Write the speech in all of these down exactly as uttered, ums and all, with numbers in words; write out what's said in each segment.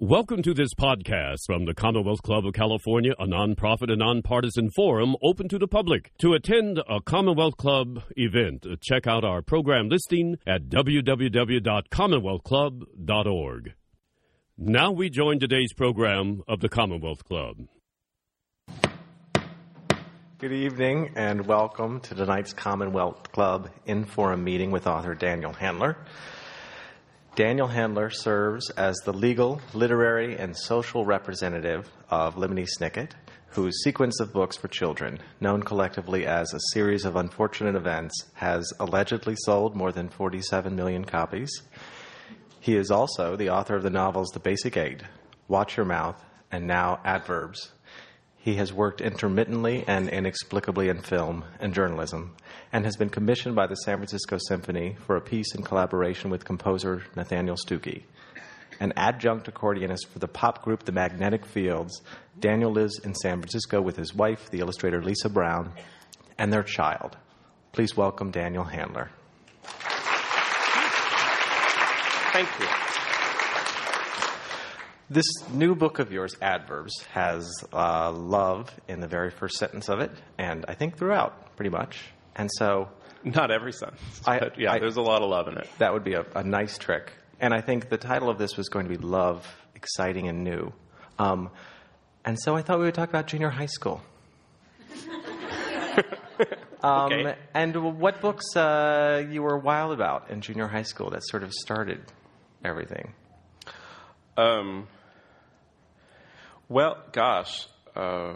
Welcome to this podcast from the Commonwealth Club of California, a nonprofit and nonpartisan forum open to the public. To attend a Commonwealth Club event, check out our program listing at w w w dot commonwealth club dot org. Now we join today's program of the Commonwealth Club. Good evening and welcome to tonight's Commonwealth Club in-forum meeting with author Daniel Handler. Daniel Handler serves as the legal, literary, and social representative of Lemony Snicket, whose sequence of books for children, known collectively as A Series of Unfortunate Events, has allegedly sold more than forty-seven million copies. He is also the author of the novels The Basic Eight, Watch Your Mouth, and now Adverbs. He has worked intermittently and inexplicably in film and journalism, and has been commissioned by the San Francisco Symphony for a piece in collaboration with composer Nathaniel Stuckey. An adjunct accordionist for the pop group The Magnetic Fields, Daniel lives in San Francisco with his wife, the illustrator Lisa Brown, and their child. Please welcome Daniel Handler. Thank you. This new book of yours, Adverbs, has uh, love in the very first sentence of it, and I think throughout, pretty much. And so... Not every sentence, I, but yeah, I, there's a lot of love in it. That would be a, a nice trick. And I think the title of this was going to be Love, Exciting and New. Um, and so I thought we would talk about junior high school. um, okay. And what books uh, you were wild about in junior high school that sort of started everything? Um... Well, gosh, uh,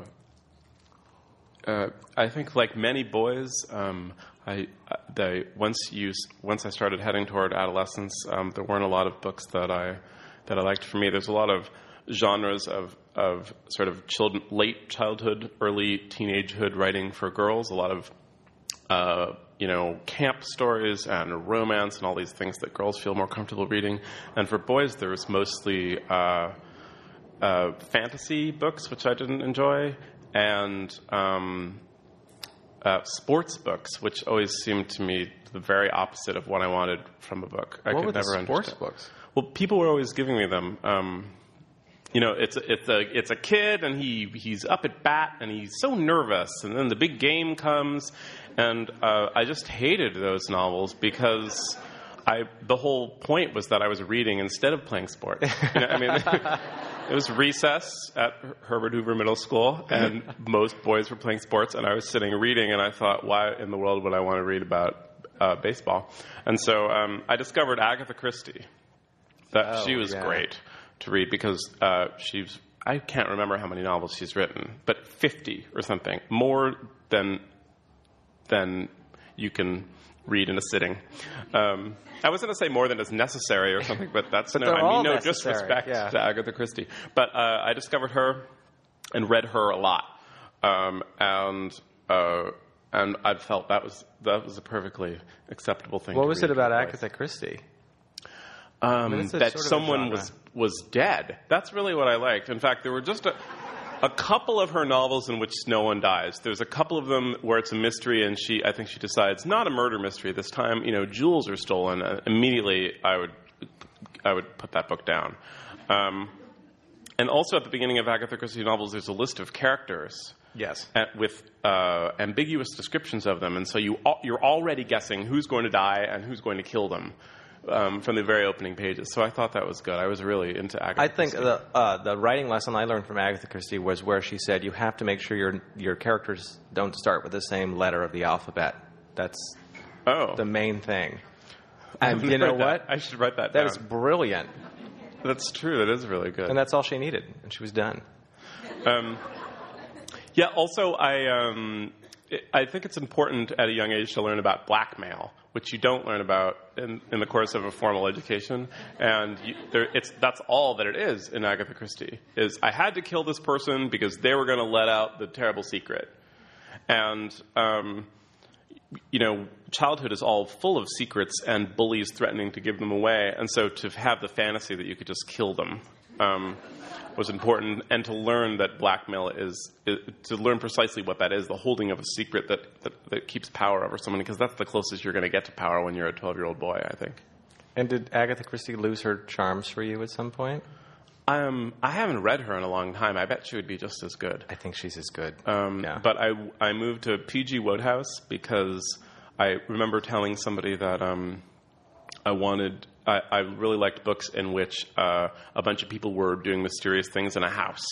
uh, I think like many boys, um, I, they, once you once I started heading toward adolescence, um, there weren't a lot of books that I that I liked. For me, there's a lot of genres of of sort of children, late childhood, early teenagehood writing for girls. A lot of uh, you know camp stories and romance and all these things that girls feel more comfortable reading. And for boys, there was mostly uh, Uh, fantasy books, which I didn't enjoy, and um, uh, sports books, which always seemed to me the very opposite of what I wanted from a book. I what could were never the sports understand. books? Well, people were always giving me them. Um, you know, it's it's a it's a kid, and he he's up at bat, and he's so nervous, and then the big game comes, and uh, I just hated those novels because I the whole point was that I was reading instead of playing sport. You know, I mean. It was recess at Herbert Hoover Middle School, and most boys were playing sports, and I was sitting reading, and I thought, why in the world would I want to read about uh, baseball? And so um, I discovered Agatha Christie. That oh, she was yeah. great to read because uh, she's, I can't remember how many novels she's written, but fifty or something, more than than you can read in a sitting. Um, I was going to say more than is necessary or something, but that's but no. I mean no necessary. disrespect yeah. to Agatha Christie. But uh, I discovered her and read her a lot, um, and uh, and I felt that was that was a perfectly acceptable thing. What to was read it about boys. Agatha Christie? Um, I mean, that sort of someone was was dead. That's really what I liked. In fact, there were just a. A couple of her novels in which no one dies. There's a couple of them where it's a mystery, and she, I think she decides, not a murder mystery this time. You know, jewels are stolen. Uh, immediately, I would, I would put that book down. Um, and also, at the beginning of Agatha Christie novels, there's a list of characters. Yes. At, with uh, ambiguous descriptions of them, and so you you're already guessing who's going to die and who's going to kill them. Um, from the very opening pages. So I thought that was good. I was really into Agatha I think Christie. the uh, the writing lesson I learned from Agatha Christie was where she said you have to make sure your your characters don't start with the same letter of the alphabet. That's oh. the main thing. And you know what? I should write that That down. is brilliant. That's true. That is really good. And that's all she needed, and she was done. Um, yeah, also, I um, I think it's important at a young age to learn about blackmail, which you don't learn about in, in the course of a formal education. And you, there, it's that's all that it is in Agatha Christie, is I had to kill this person because they were going to let out the terrible secret. And, um, you know, childhood is all full of secrets and bullies threatening to give them away. And so to have the fantasy that you could just kill them um, was important, and to learn that blackmail is, is to learn precisely what that is, the holding of a secret that, that, that keeps power over someone, because that's the closest you're going to get to power when you're a twelve-year-old boy, I think. And did Agatha Christie lose her charms for you at some point? Um, I haven't read her in a long time. I bet she would be just as good. I think she's as good. Um, yeah. But I, I moved to P G Wodehouse because I remember telling somebody that um, I wanted... I, I really liked books in which uh, a bunch of people were doing mysterious things in a house.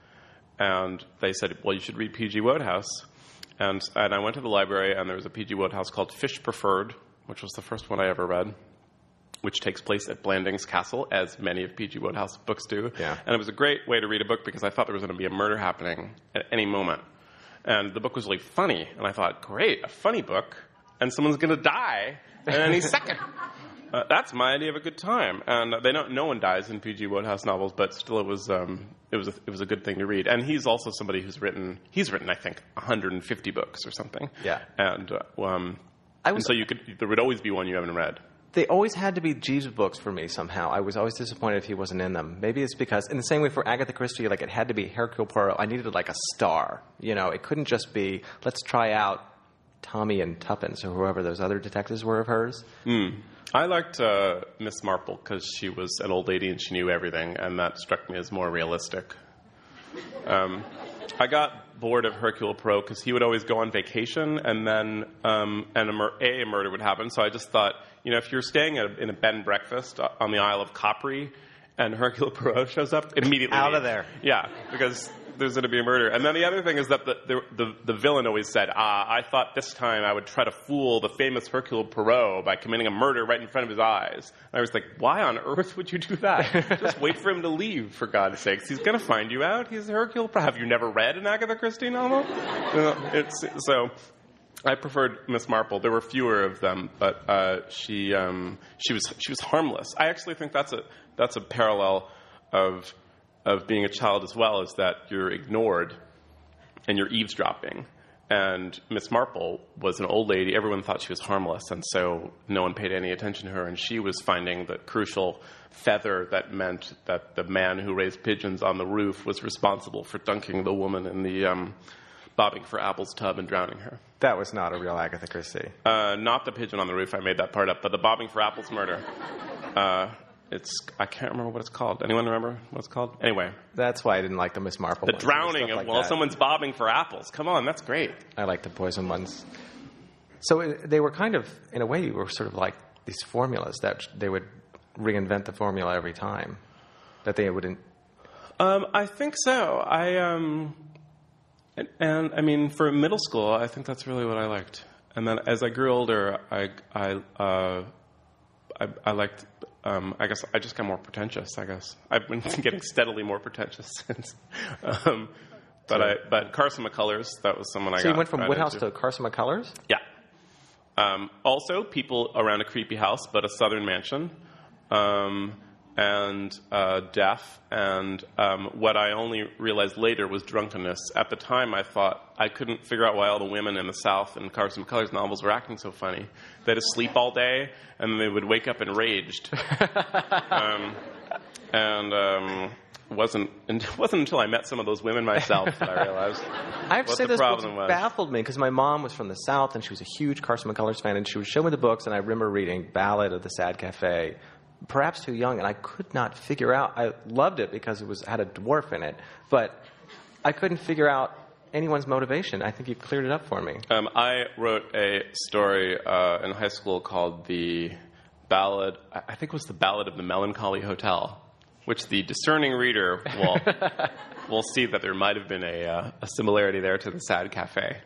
And they said, well, you should read P G Wodehouse. And, and I went to the library, and there was a P G Wodehouse called Fish Preferred, which was the first one I ever read, which takes place at Blandings Castle, as many of P G Wodehouse books do. Yeah. And it was a great way to read a book because I thought there was going to be a murder happening at any moment. And the book was really funny. And I thought, great, a funny book, and someone's going to die in any second. Uh, that's my idea of a good time. And they don't, no one dies in P G Wodehouse novels, but still it was um, it was a, it was a good thing to read. And he's also somebody who's written, he's written, I think, one hundred fifty books or something. Yeah. And, uh, um, I was, and so you could, there would always be one you haven't read. They always had to be Jeeves books for me somehow. I was always disappointed if he wasn't in them. Maybe it's because, in the same way for Agatha Christie, like it had to be Hercule Poirot. I needed like a star. You know, it couldn't just be, let's try out Tommy and Tuppence or whoever those other detectives were of hers. Mm. I liked uh, Miss Marple because she was an old lady and she knew everything, and that struck me as more realistic. Um, I got bored of Hercule Poirot because he would always go on vacation, and then um, and a, mur- a, a murder would happen. So I just thought, you know, if you're staying at a, in a bed and breakfast on the Isle of Capri, and Hercule Poirot shows up, immediately out of there. Yeah, because there's going to be a murder. And then the other thing is that the the, the, the villain always said, ah, I thought this time I would try to fool the famous Hercule Poirot by committing a murder right in front of his eyes. And I was like, why on earth would you do that? Just wait for him to leave, for God's sakes. He's going to find you out. He's Hercule Poirot. Have you never read an Agatha Christie novel? You know, it's, so I preferred Miss Marple. There were fewer of them, but uh, she um, she was she was harmless. I actually think that's a that's a parallel of of being a child as well, is that you're ignored and you're eavesdropping. And Miss Marple was an old lady. Everyone thought she was harmless, and so no one paid any attention to her. And she was finding the crucial feather that meant that the man who raised pigeons on the roof was responsible for dunking the woman in the um, bobbing for apples tub and drowning her. That was not a real Agatha Christie. Uh, not the pigeon on the roof. I made that part up. But the bobbing for apples murder. Uh, it's I can't remember what it's called. Anyone remember what it's called? Anyway. That's why I didn't like the Miss Marple The ones. drowning of, like well, that. someone's bobbing for apples. Come on, that's great. I like the poison ones. So it, they were kind of, in a way, you were sort of like these formulas that they would reinvent the formula every time. That they wouldn't... Um, I think so. I, um... And, and, I mean, for middle school, I think that's really what I liked. And then as I grew older, I, I, uh, I, I liked, um, I guess I just got more pretentious, I guess. I've been getting steadily more pretentious since. Um, but I, but Carson McCullers, that was someone I got. So you went from right Woodhouse into. to Carson McCullers? Yeah. Um, also, people around a creepy house, but a southern mansion. Um, and uh, death, and um, what I only realized later was drunkenness. At the time, I thought I couldn't figure out why all the women in the South in Carson McCullers novels were acting so funny. They had to sleep all day, and then they would wake up enraged. um, and um, wasn't it wasn't until I met some of those women myself that I realized I have to what say the those books problem was. baffled me because my mom was from the South, and she was a huge Carson McCullers fan, and she would show me the books, and I remember reading Ballad of the Sad Cafe, perhaps too young, and I could not figure out. I loved it because it was had a dwarf in it, but I couldn't figure out anyone's motivation. I think you cleared it up for me. Um, I wrote a story uh, in high school called the Ballad. I think it was the Ballad of the Melancholy Hotel, which the discerning reader will will see that there might have been a uh, a similarity there to the Sad Cafe.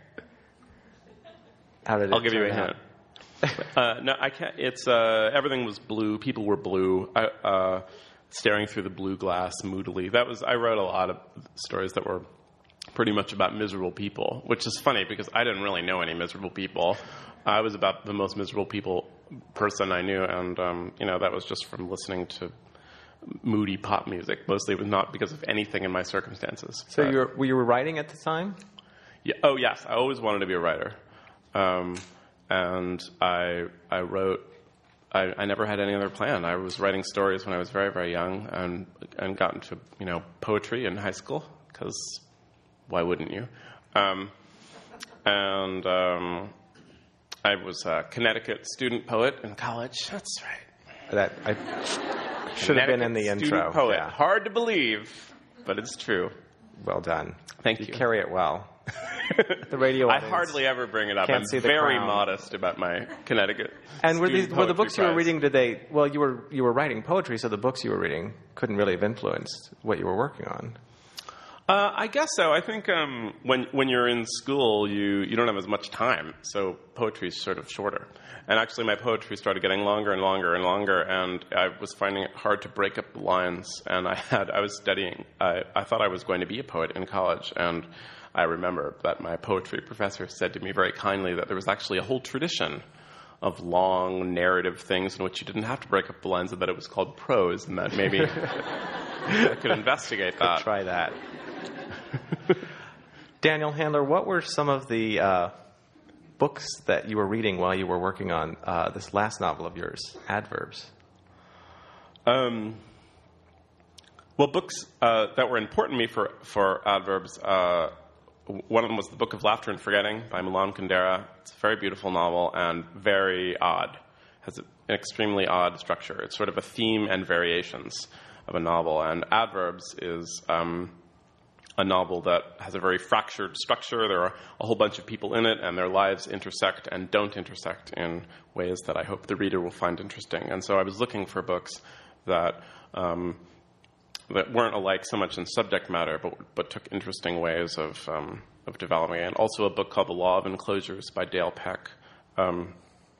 How did it I'll give you a turn out? hint. uh, no, I can't. It's uh, everything was blue. People were blue, I, uh, staring through the blue glass moodily. That was. I wrote a lot of stories that were pretty much about miserable people, which is funny because I didn't really know any miserable people. I was about the most miserable people person I knew, and um, you know that was just from listening to moody pop music. Mostly, it was not because of anything in my circumstances. So But, you were, were you writing at the time? yeah, oh yes, I always wanted to be a writer. Um, And I I wrote. I, I never had any other plan. I was writing stories when I was very very young, and and got into you know poetry in high school because why wouldn't you? Um, and um, I was a Connecticut student poet in college. That's right. That I, Should have been in the Connecticut intro. student poet. Yeah. Hard to believe, but it's true. Well done. Thank you. you. carry it well. The radio I audience hardly ever bring it up. can't I'm see the very crown. modest about my Connecticut. And were, these, Student were the Poetry books you were Prize. reading, did they, well, you were you were writing poetry, so the books you were reading couldn't really have influenced what you were working on. Uh, I guess so. I think um, when when you're in school, you, you don't have as much time, so poetry is sort of shorter. And actually, my poetry started getting longer and longer and longer, and I was finding it hard to break up the lines. And I had I was studying. I, I thought I was going to be a poet in college, and I remember that my poetry professor said to me very kindly that there was actually a whole tradition of long narrative things in which you didn't have to break up the lines, and that it was called prose, and that maybe I could investigate that. Could try that. Daniel Handler, what were some of the uh, books that you were reading while you were working on uh, this last novel of yours, Adverbs? Um, well, books uh, that were important to me for, for Adverbs, uh, one of them was The Book of Laughter and Forgetting by Milan Kundera. It's a very beautiful novel and very odd. It has an extremely odd structure. It's sort of a theme and variations of a novel. And Adverbs is um, a novel that has a very fractured structure. There are a whole bunch of people in it, and their lives intersect and don't intersect in ways that I hope the reader will find interesting. And so I was looking for books that um, that weren't alike so much in subject matter, but but took interesting ways of um, of developing it. And also a book called The Law of Enclosures by Dale Peck, um,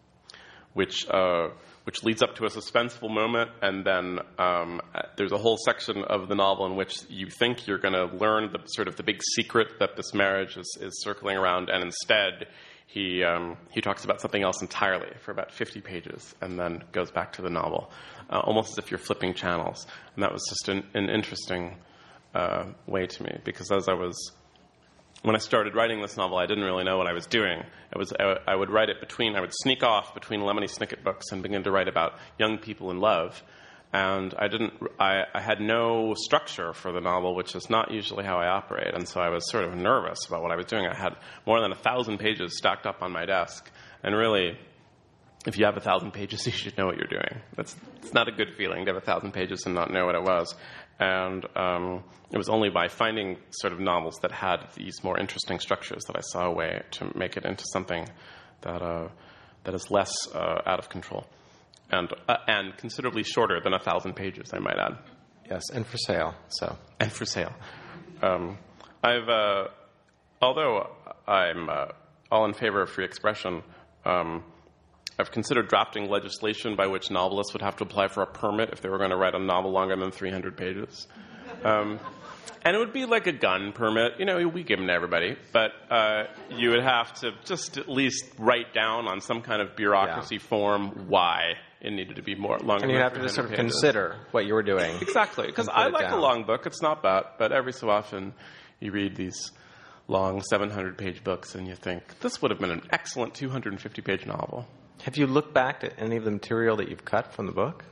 which uh, which leads up to a suspenseful moment, and then um, there's a whole section of the novel in which you think you're going to learn the sort of the big secret that this marriage is, is circling around, and instead he um, he talks about something else entirely for about fifty pages, and then goes back to the novel, uh, almost as if you're flipping channels. And that was just an, an interesting uh, way to me, because as I was when I started writing this novel, I didn't really know what I was doing. It was I, I would write it between I would sneak off between Lemony Snicket books and begin to write about young people in love. And I didn't. I, I had no structure for the novel, which is not usually how I operate. And so I was sort of nervous about what I was doing. I had more than a thousand pages stacked up on my desk. And really, if you have a thousand pages, you should know what you're doing. That's it's not a good feeling to have a thousand pages and not know what it was. And um, it was only by finding sort of novels that had these more interesting structures that I saw a way to make it into something that uh, that is less uh, out of control. And uh, and considerably shorter than a thousand pages, I might add. Yes, and for sale. So and for sale. Um, I've uh, although I'm uh, all in favor of free expression, um, I've considered drafting legislation by which novelists would have to apply for a permit if they were going to write a novel longer than three hundred pages. Um, and it would be like a gun permit. You know, we give them to everybody. But uh, you would have to just at least write down on some kind of bureaucracy Yeah. form why it needed to be more longer. and you than have to just sort of three hundred pages. consider what you were doing. Exactly, because and put I it like down. a long book. It's not bad, but every so often you read these long seven hundred page books and you think, this would have been an excellent two hundred fifty page novel. Have you looked back at any of the material that you've cut from the book?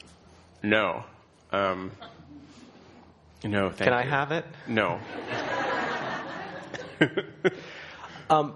No. Um, no, thank Can I you. have it? No. Um,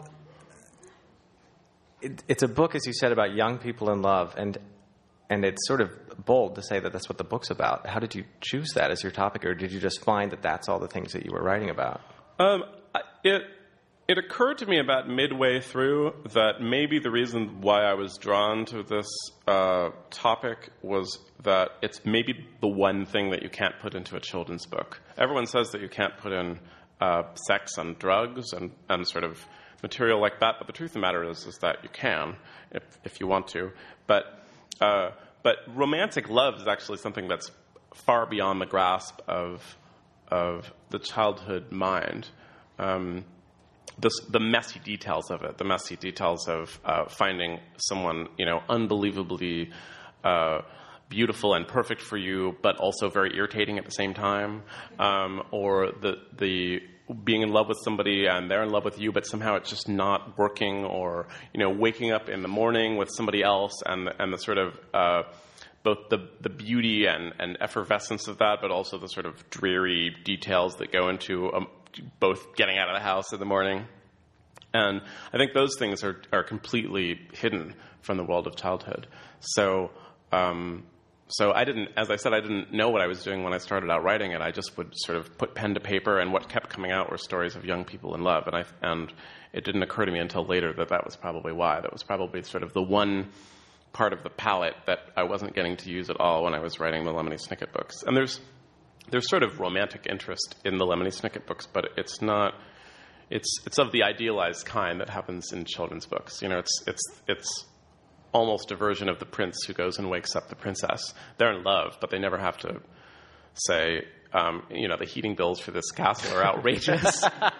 it, it's a book, as you said, about young people in love, and and it's sort of bold to say that that's what the book's about. How did you choose that as your topic, or did you just find that that's all the things that you were writing about? Um, I- it it occurred to me about midway through that maybe the reason why I was drawn to this uh, topic was that it's maybe the one thing that you can't put into a children's book. Everyone says that you can't put in uh, sex and drugs and, and sort of material like that, but the truth of the matter is is that you can if if you want to. But uh, but romantic love is actually something that's far beyond the grasp of of the childhood mind. Um, the, the messy details of it, the messy details of uh, finding someone, you know, unbelievably uh, beautiful and perfect for you, but also very irritating at the same time, um, or the the being in love with somebody and they're in love with you, but somehow it's just not working, or, you know, waking up in the morning with somebody else, and and the sort of uh, both the, the beauty and, and effervescence of that, but also the sort of dreary details that go into um, both getting out of the house in the morning. And I think those things are, are completely hidden from the world of childhood. So um, so I didn't, as I said, I didn't know what I was doing when I started out writing it. I just would sort of put pen to paper, and what kept coming out were stories of young people in love. And I and it didn't occur to me until later that that was probably why. That was probably sort of the one part of the palette that I wasn't getting to use at all when I was writing the Lemony Snicket books. And there's there's sort of romantic interest in the Lemony Snicket books, but it's not. It's it's of the idealized kind that happens in children's books. You know, it's it's it's. almost a version of the prince who goes and wakes up the princess. They're in love, but they never have to say, um, you know, the heating bills for this castle are outrageous.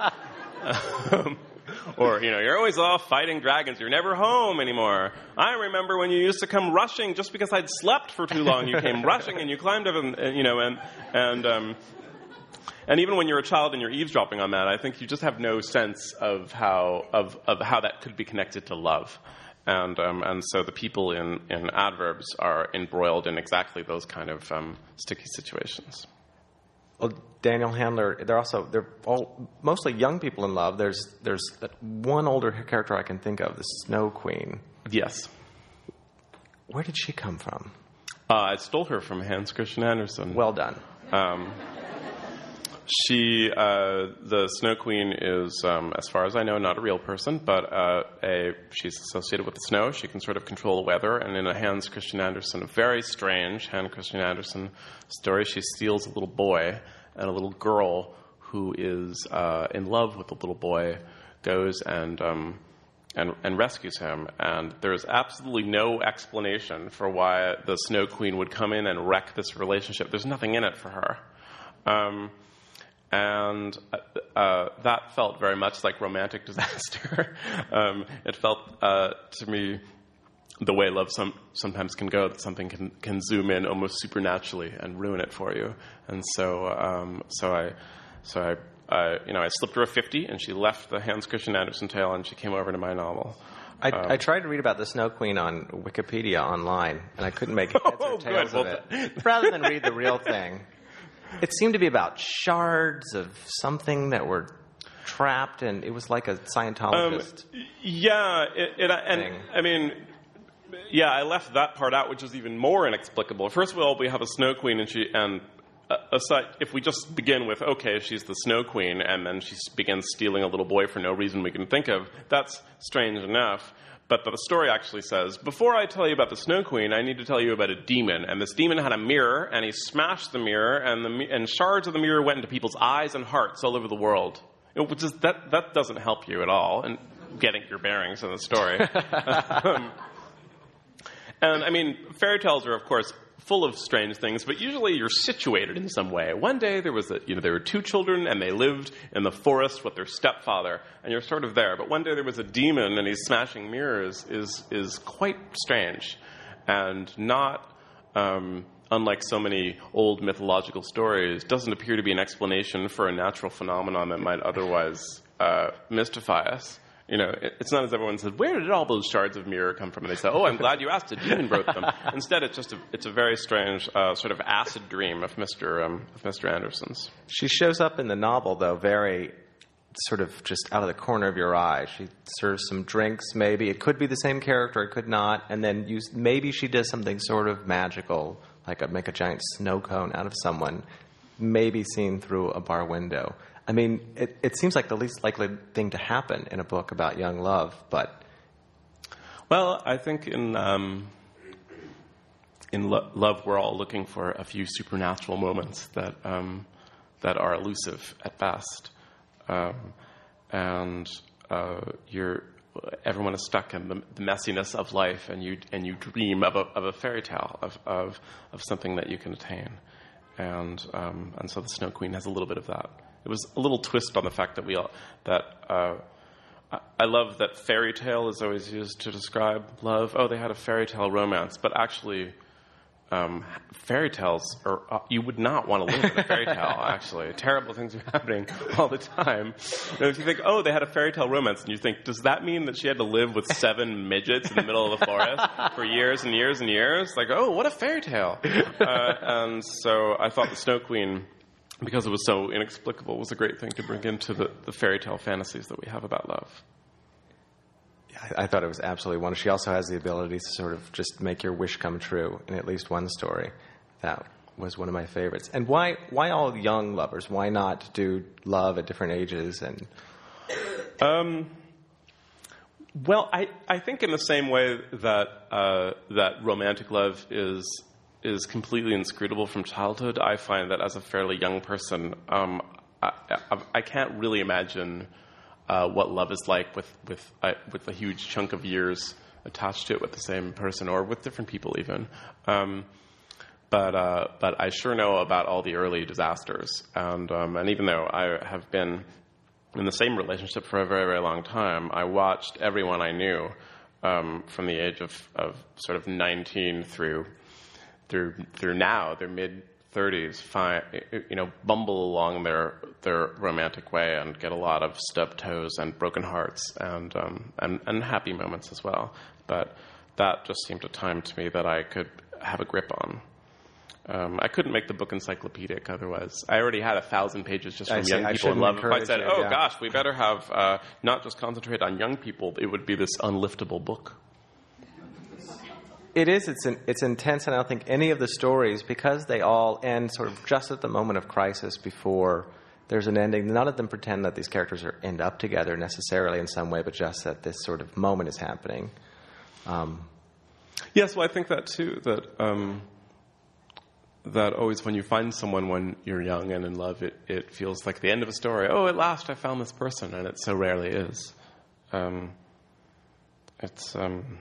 um, or, you know, you're always off fighting dragons. You're never home anymore. I remember when you used to come rushing just because I'd slept for too long. You came rushing and you climbed up and, you know, and, and, um, and even when you're a child and you're eavesdropping on that, I think you just have no sense of how, of, of how that could be connected to love. And um, and so the people in, in Adverbs are embroiled in exactly those kind of um, sticky situations. Well, Daniel Handler, they're also they're all mostly young people in love. There's there's one older character I can think of, the Snow Queen. Yes. Where did she come from? Uh, I stole her from Hans Christian Andersen. Well done. Um, She, uh, the Snow Queen is, um, as far as I know, not a real person, but uh, a, she's associated with the snow. She can sort of control the weather. And in a Hans Christian Andersen, a very strange Hans Christian Andersen story, she steals a little boy, and a little girl who is uh, in love with the little boy goes and, um, and and rescues him. And there's absolutely no explanation for why the Snow Queen would come in and wreck this relationship. There's nothing in it for her. Um, And uh, that felt very much like romantic disaster. um, it felt uh, to me the way love some, sometimes can go, that something can, can zoom in almost supernaturally and ruin it for you. And so, um, so I, so I, uh, you know, I slipped her a fifty, and she left the Hans Christian Andersen tale, and she came over to my novel. I, um, I tried to read about the Snow Queen on Wikipedia online, and I couldn't make heads or oh, tails good. of it. Rather than read the real thing. It seemed to be about shards of something that were trapped, and it was like a Scientologist. Um, yeah, it, it, and thing. I mean, yeah, I left that part out, which is even more inexplicable. First of all, we have a Snow Queen, and she, and uh, aside, if we just begin with, okay, she's the Snow Queen, and then she begins stealing a little boy for no reason we can think of, that's strange enough. But the story actually says, before I tell you about the Snow Queen, I need to tell you about a demon. And this demon had a mirror, and he smashed the mirror, and the and shards of the mirror went into people's eyes and hearts all over the world. It, which is, that, that doesn't help you at all in getting your bearings in the story. um, and, I mean, fairy tales are, of course, full of strange things, but usually you're situated in some way. One day there was a, you know, there were two children, and they lived in the forest with their stepfather, and you're sort of there. But one day there was a demon, and he's smashing mirrors is is quite strange, and not um, unlike so many old mythological stories, doesn't appear to be an explanation for a natural phenomenon that might otherwise uh, mystify us. You know, it's not as everyone says, where did all those shards of mirror come from? And they say, oh, I'm glad you asked. A demon wrote them. Instead, it's just a, it's a very strange uh, sort of acid dream of Mister Um, of Mister Andersen's. She shows up in the novel, though, very sort of just out of the corner of your eye. She serves some drinks, maybe. It could be the same character, it could not. And then you, maybe she does something sort of magical, like a, make a giant snow cone out of someone, maybe seen through a bar window. I mean, it, it seems like the least likely thing to happen in a book about young love, but... Well, I think in um, in lo- love, we're all looking for a few supernatural moments that um, that are elusive at best. Um, and uh, you're everyone is stuck in the, the messiness of life, and you and you dream of a, of a fairy tale, of, of, of something that you can attain. And um, and so the Snow Queen has a little bit of that. It was a little twist on the fact that we all, that uh, I love that fairy tale is always used to describe love. Oh, they had a fairy tale romance, but actually, um, fairy tales are uh, you would not want to live in a fairy tale. Actually, terrible things are happening all the time. And if you think, oh, they had a fairy tale romance, and you think, does that mean that she had to live with seven midgets in the middle of the forest for years and years and years? Like, oh, what a fairy tale! Uh, and so I thought the Snow Queen, because it was so inexplicable, was a great thing to bring into the, the fairy tale fantasies that we have about love. Yeah, I, I thought it was absolutely wonderful. She also has the ability to sort of just make your wish come true in at least one story. That was one of my favorites. And why why all young lovers? Why not do love at different ages? And um, well, I, I think in the same way that uh, that romantic love is is completely inscrutable from childhood, I find that as a fairly young person, um, I, I, I can't really imagine uh, what love is like with with uh, with a huge chunk of years attached to it with the same person or with different people even. Um, But uh, but I sure know about all the early disasters, and um, and even though I have been in the same relationship for a very very long time, I watched everyone I knew um, from the age of, of sort of nineteen through through through now, their mid thirties, find, you know, bumble along their their romantic way and get a lot of stubbed toes and broken hearts and um, and and happy moments as well. But that just seemed a time to me that I could have a grip on. Um, I couldn't make the book encyclopedic otherwise. I already had a thousand pages just from I young say, people in love. If I said, you, oh yeah. gosh, we better have uh, not just concentrate on young people, it would be this unliftable book. it is. It's an, it's intense, and I don't think any of the stories, because they all end sort of just at the moment of crisis before there's an ending, none of them pretend that these characters are end up together necessarily in some way, but just that this sort of moment is happening. Um, yes, well, I think that too, that... Um, that always when you find someone when you're young and in love, it, it feels like the end of a story. Oh, at last I found this person, and it so rarely is. Um, it's um,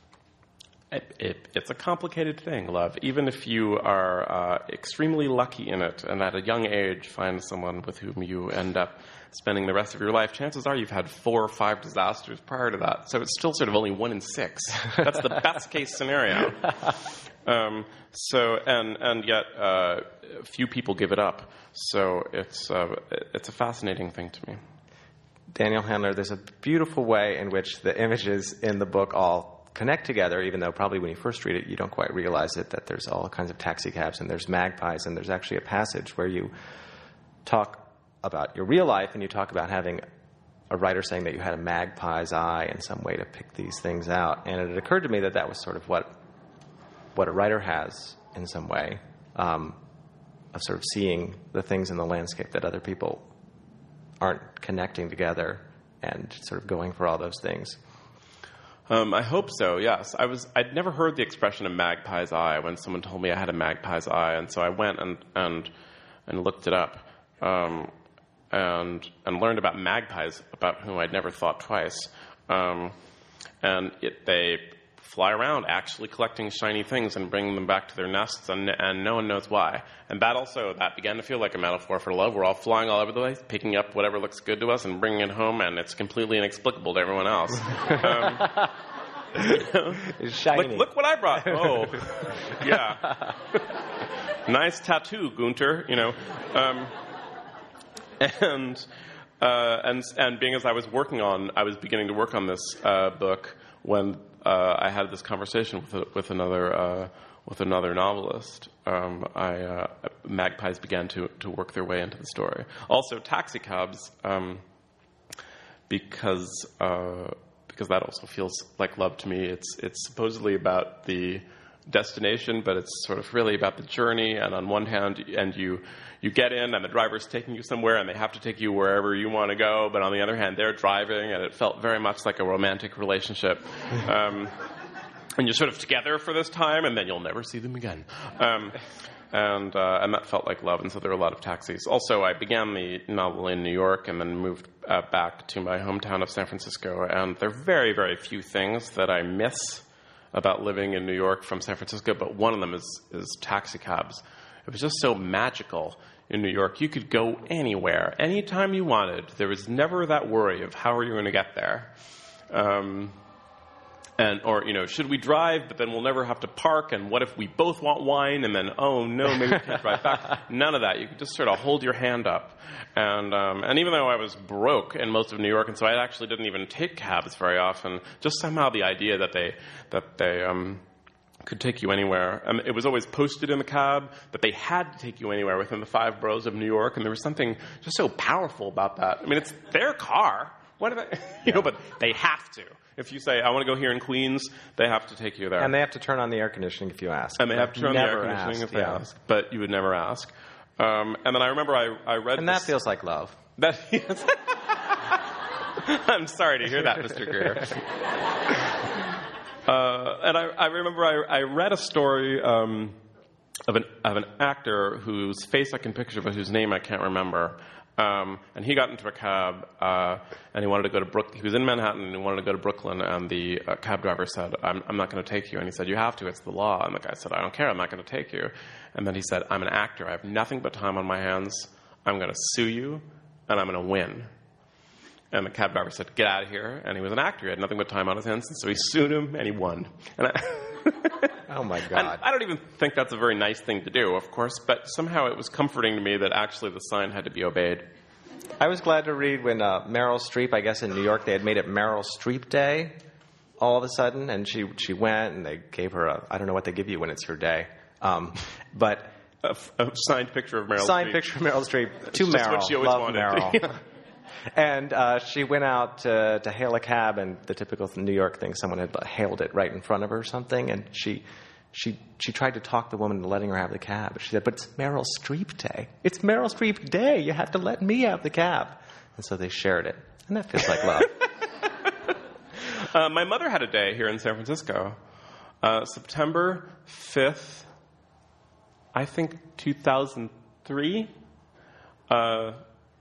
it, it, it's a complicated thing, love. Even if you are uh, extremely lucky in it and at a young age find someone with whom you end up spending the rest of your life, chances are you've had four or five disasters prior to that. So it's still sort of only one in six. That's the best case scenario. Um, so and and yet uh, few people give it up. So it's uh, it's a fascinating thing to me. Daniel Handler, there's a beautiful way in which the images in the book all connect together, even though probably when you first read it you don't quite realize it, that there's all kinds of taxi cabs and there's magpies, and there's actually a passage where you talk about your real life and you talk about having a writer saying that you had a magpie's eye in some way to pick these things out. And it occurred to me that that was sort of what what a writer has in some way, um, of sort of seeing the things in the landscape that other people aren't connecting together and sort of going for all those things. Um, I hope so, yes. I was, I'd never heard the expression of magpie's eye when someone told me I had a magpie's eye, and so I went and, and, and looked it up, um, and, and learned about magpies, about whom I'd never thought twice. Um, and it, they... fly around actually collecting shiny things and bringing them back to their nests, and, and no one knows why. And that also, that began to feel like a metaphor for love. We're all flying all over the place, picking up whatever looks good to us and bringing it home, and it's completely inexplicable to everyone else. Um, you know, it's shiny. Look, look what I brought. Oh, yeah. Nice tattoo, Gunter, you know. Um, and, uh, and, and being as I was working on, I was beginning to work on this uh, book when Uh, I had this conversation with a, with another uh, with another novelist. Um, I uh, magpies began to to work their way into the story. Also, taxicabs, um, because uh, because that also feels like love to me. It's it's supposedly about the destination, but it's sort of really about the journey. And on one hand, and you you get in, and the driver's taking you somewhere, and they have to take you wherever you want to go. But on the other hand, they're driving, and it felt very much like a romantic relationship. Um, and you're sort of together for this time, and then you'll never see them again. Um, and uh, and that felt like love, and so there were a lot of taxis. Also, I began the novel in New York and then moved uh, back to my hometown of San Francisco, and there are very, very few things that I miss about living in New York from San Francisco, but one of them is, is taxicabs. It was just so magical in New York. You could go anywhere, anytime you wanted. There was never that worry of how are you going to get there. Um, and or, you know, should we drive, but then we'll never have to park, and what if we both want wine, and then, oh, no, maybe we can't drive back. None of that. You could just sort of hold your hand up. And um, and even though I was broke in most of New York, and so I actually didn't even take cabs very often, just somehow the idea that they that they um, could take you anywhere. Um, it was always posted in the cab that they had to take you anywhere within the five boroughs of New York, and there was something just so powerful about that. I mean, it's their car. What are they? You know, but they have to. If you say, I want to go here in Queens, they have to take you there. And they have to turn on the air conditioning if you ask. And they have to turn on the air Never conditioning asked, if they yeah. ask. But you would never ask. Um, and then I remember I, I read And this, that feels like love. That, yes. I'm sorry to hear that, Mister Greer. Uh, and I, I remember I, I read a story um, of, an, of an actor whose face I can picture, but whose name I can't remember. Um, and he got into a cab, uh, and he wanted to go to Brook. He was in Manhattan, and he wanted to go to Brooklyn. And the uh, cab driver said, "I'm, I'm not going to take you." And he said, "You have to. It's the law." And the guy said, "I don't care. I'm not going to take you." And then he said, "I'm an actor. I have nothing but time on my hands. I'm going to sue you, and I'm going to win." And the cab driver said, "Get out of here." And he was an actor. He had nothing but time on his hands, and so he sued him, and he won. And I Oh, my God. And I don't even think that's a very nice thing to do, of course, but somehow it was comforting to me that actually the sign had to be obeyed. I was glad to read when uh, Meryl Streep, I guess in New York, they had made it Meryl Streep Day all of a sudden, and she she went and they gave her a, I don't know what they give you when it's your day, um, but... A, a signed picture of Meryl signed Streep. picture of Meryl Streep to It's just Meryl. what she always Love wanted. Meryl. And uh, she went out to, to hail a cab, and the typical New York thing, someone had hailed it right in front of her or something, and she she she tried to talk the woman into letting her have the cab. She said, "But it's Meryl Streep Day. It's Meryl Streep Day. You have to let me have the cab." And so they shared it, and that feels like love. uh, my mother had a day here in San Francisco, uh, September fifth, I think two thousand three. Uh,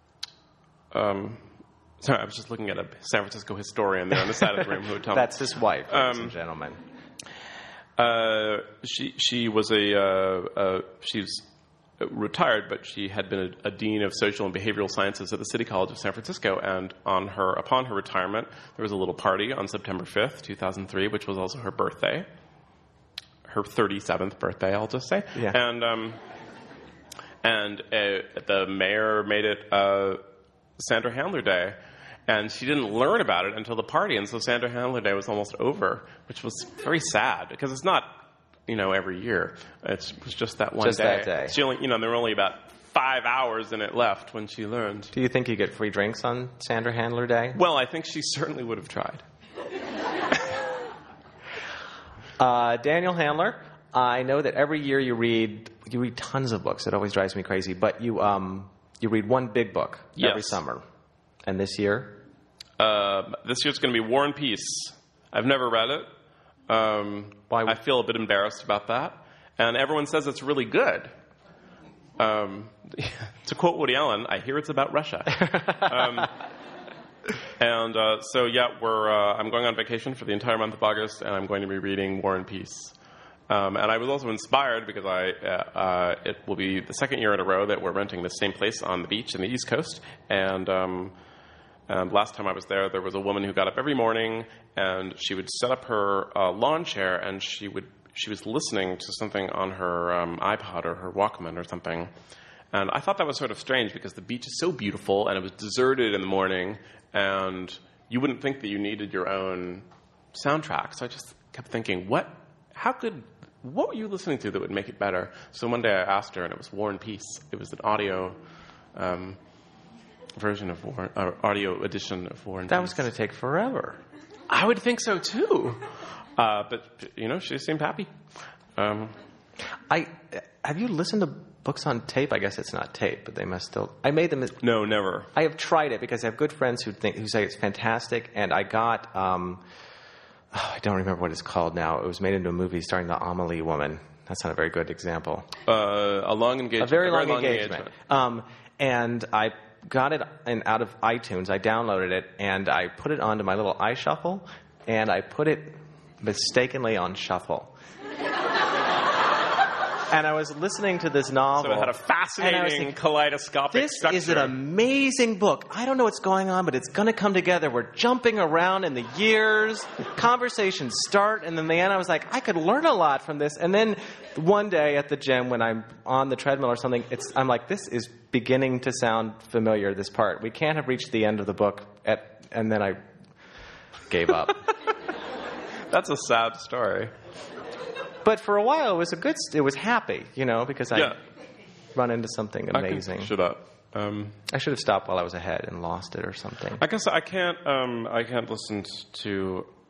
Um, sorry, I was just looking at a San Francisco historian there on the side of the room who would tell me. That's his wife, ladies Um, and gentlemen. Uh, she she was a uh, uh, she was retired, but she had been a, a dean of social and behavioral sciences at the City College of San Francisco. And on her upon her retirement, there was a little party on September fifth, two thousand three, which was also her birthday, her thirty-seventh birthday, I'll just say. Yeah. And um, and uh, the mayor made it Uh, Sandra Handler Day, and she didn't learn about it until the party, and so Sandra Handler Day was almost over, which was very sad because it's not, you know, every year. It's, it was just that one Just day. that day. She only, you know, there were only about five hours in it left when she learned. Do you think you get free drinks on Sandra Handler Day? Well, I think she certainly would have tried. Uh, Daniel Handler, I know that every year you read you read tons of books. It always drives me crazy, but you um. You read one big book every Yes. summer. And this year? Uh, this year's going to be War and Peace. I've never read it. Um, Why? I feel a bit embarrassed about that. And everyone says it's really good. Um, to quote Woody Allen, I hear it's about Russia. um, and uh, so, yeah, we're. Uh, I'm going on vacation for the entire month of August, and I'm going to be reading War and Peace. Um, and I was also inspired because I uh, uh, it will be the second year in a row that we're renting the same place on the beach in the East Coast. And, um, and last time I was there, there was a woman who got up every morning and she would set up her uh, lawn chair and she would she was listening to something on her um, iPod or her Walkman or something. And I thought that was sort of strange because the beach is so beautiful and it was deserted in the morning and you wouldn't think that you needed your own soundtrack. So I just kept thinking, what? How could What were you listening to that would make it better? So one day I asked her, and it was War and Peace. It was an audio um, version of War, or audio edition of War and That Peace. was going to take forever. I would think so too. Uh, but you know, she seemed happy. Um, I have you listened to books on tape? I guess it's not tape, but they must still. I made them. no, never. I have tried it because I have good friends who think who say it's fantastic, and I got. Um, oh, I don't remember what it's called now. It was made into a movie starring the Amelie woman. That's not a very good example. Uh, a long engagement. A very, a long, very long engagement. engagement. Um, and I got it in, out of iTunes. I downloaded it, and I put it onto my little iShuffle, and I put it mistakenly on shuffle. And I was listening to this novel. So it had a fascinating thinking, kaleidoscopic this structure. is an amazing book. I don't know what's going on, but it's going to come together. We're jumping around in the years. Conversations start, and then the end I was like, I could learn a lot from this. And then one day at the gym when I'm on the treadmill or something, it's I'm like, this is beginning to sound familiar, this part. We can't have reached the end of the book. At, and then I gave up. That's a sad story. But for a while, it was a good. It was happy, you know, because I Yeah. run into something amazing. I can shut up. Um, I should have stopped while I was ahead and lost it or something. I guess I can't. Um, I can't listen to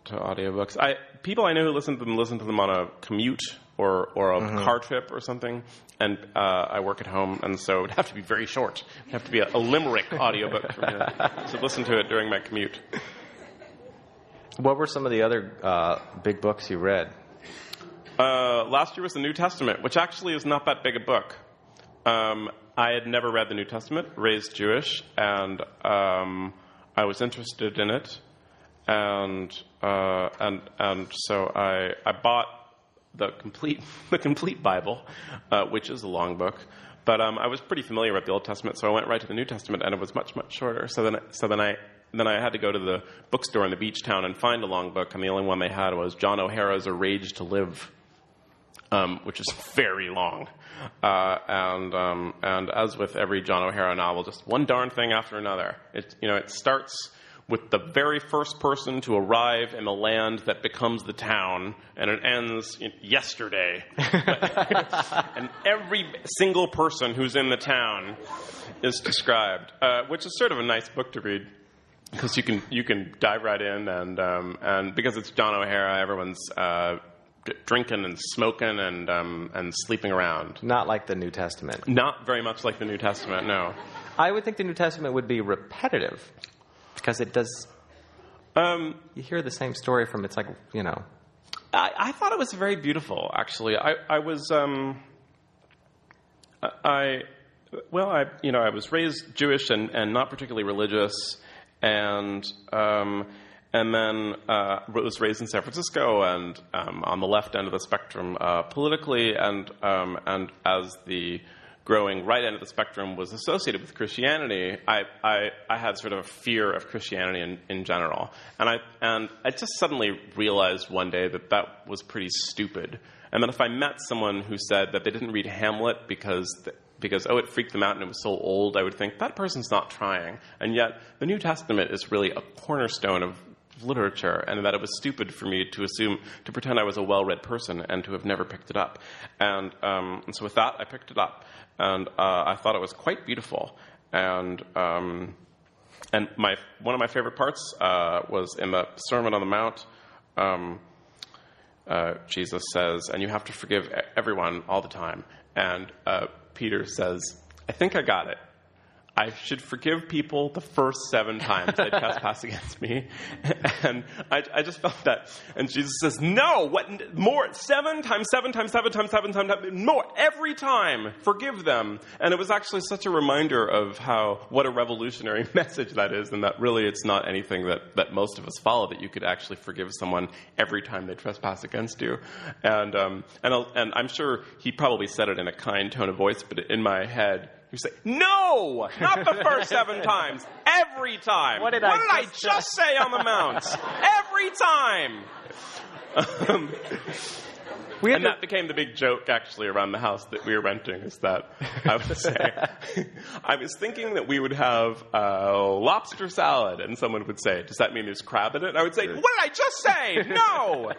to audiobooks. I people I know who listen to them listen to them on a commute or or a mm-hmm. car trip or something. And uh, I work at home, and so it would have to be very short. It would have to be a, a limerick audiobook for me to, to listen to it during my commute. What were some of the other uh, big books you read? Uh, last year was the New Testament, which actually is not that big a book. Um, I had never read the New Testament, raised Jewish, and um, I was interested in it, and uh, and and so I I bought the complete the complete Bible, uh, which is a long book. But um, I was pretty familiar with the Old Testament, so I went right to the New Testament, and it was much much shorter. So then so then I then I had to go to the bookstore in the beach town and find a long book, and the only one they had was John O'Hara's A Rage to Live, um, which is very long. Uh, and um, and as with every John O'Hara novel, just one darn thing after another. It you know it starts with the very first person to arrive in the land that becomes the town, and it ends yesterday. And every single person who's in the town is described, uh, which is sort of a nice book to read because you can you can dive right in, and um, and because it's John O'Hara, everyone's uh, d- drinking and smoking and um, and sleeping around. Not like the New Testament. Not very much like the New Testament, no. I would think the New Testament would be repetitive. Because it does, um, you hear the same story from, it's like, you know. I, I thought it was very beautiful, actually. I, I was, um, I, well, I, you know, I was raised Jewish and, and not particularly religious, and, um, and then, uh, was raised in San Francisco and, um, on the left end of the spectrum, uh, politically, and, um, and as the growing right end of the spectrum was associated with Christianity, I, I, I had sort of a fear of Christianity in, in general. And I, and I just suddenly realized one day that that was pretty stupid. And that if I met someone who said that they didn't read Hamlet because, because oh, it freaked them out and it was so old, I would think, that person's not trying. And yet, the New Testament is really a cornerstone of literature, and that it was stupid for me to assume, to pretend I was a well-read person and to have never picked it up. And, um, and so with that, I picked it up. And uh, I thought it was quite beautiful. And um, and my one of my favorite parts uh, was in the Sermon on the Mount. Um, uh, Jesus says, and you have to forgive everyone all the time. And uh, Peter says, I think I got it. I should forgive people the first seven times they trespass against me. And I, I just felt that. And Jesus says, no, what more? Seven times, seven times, seven times, seven times, more. Every time, forgive them. And it was actually such a reminder of how, what a revolutionary message that is, and that really it's not anything that, that most of us follow, that you could actually forgive someone every time they trespass against you. And, um, and, and I'm sure he probably said it in a kind tone of voice, but in my head, you say, no, not the first seven times, every time. What did, what I, did just I just say on the Mount? Every time. Um, we and to... that became the big joke, actually, around the house that we were renting, is that I would say, I was thinking that we would have uh, lobster salad, and someone would say, does that mean there's crab in it? And I would say, what did I just say? No!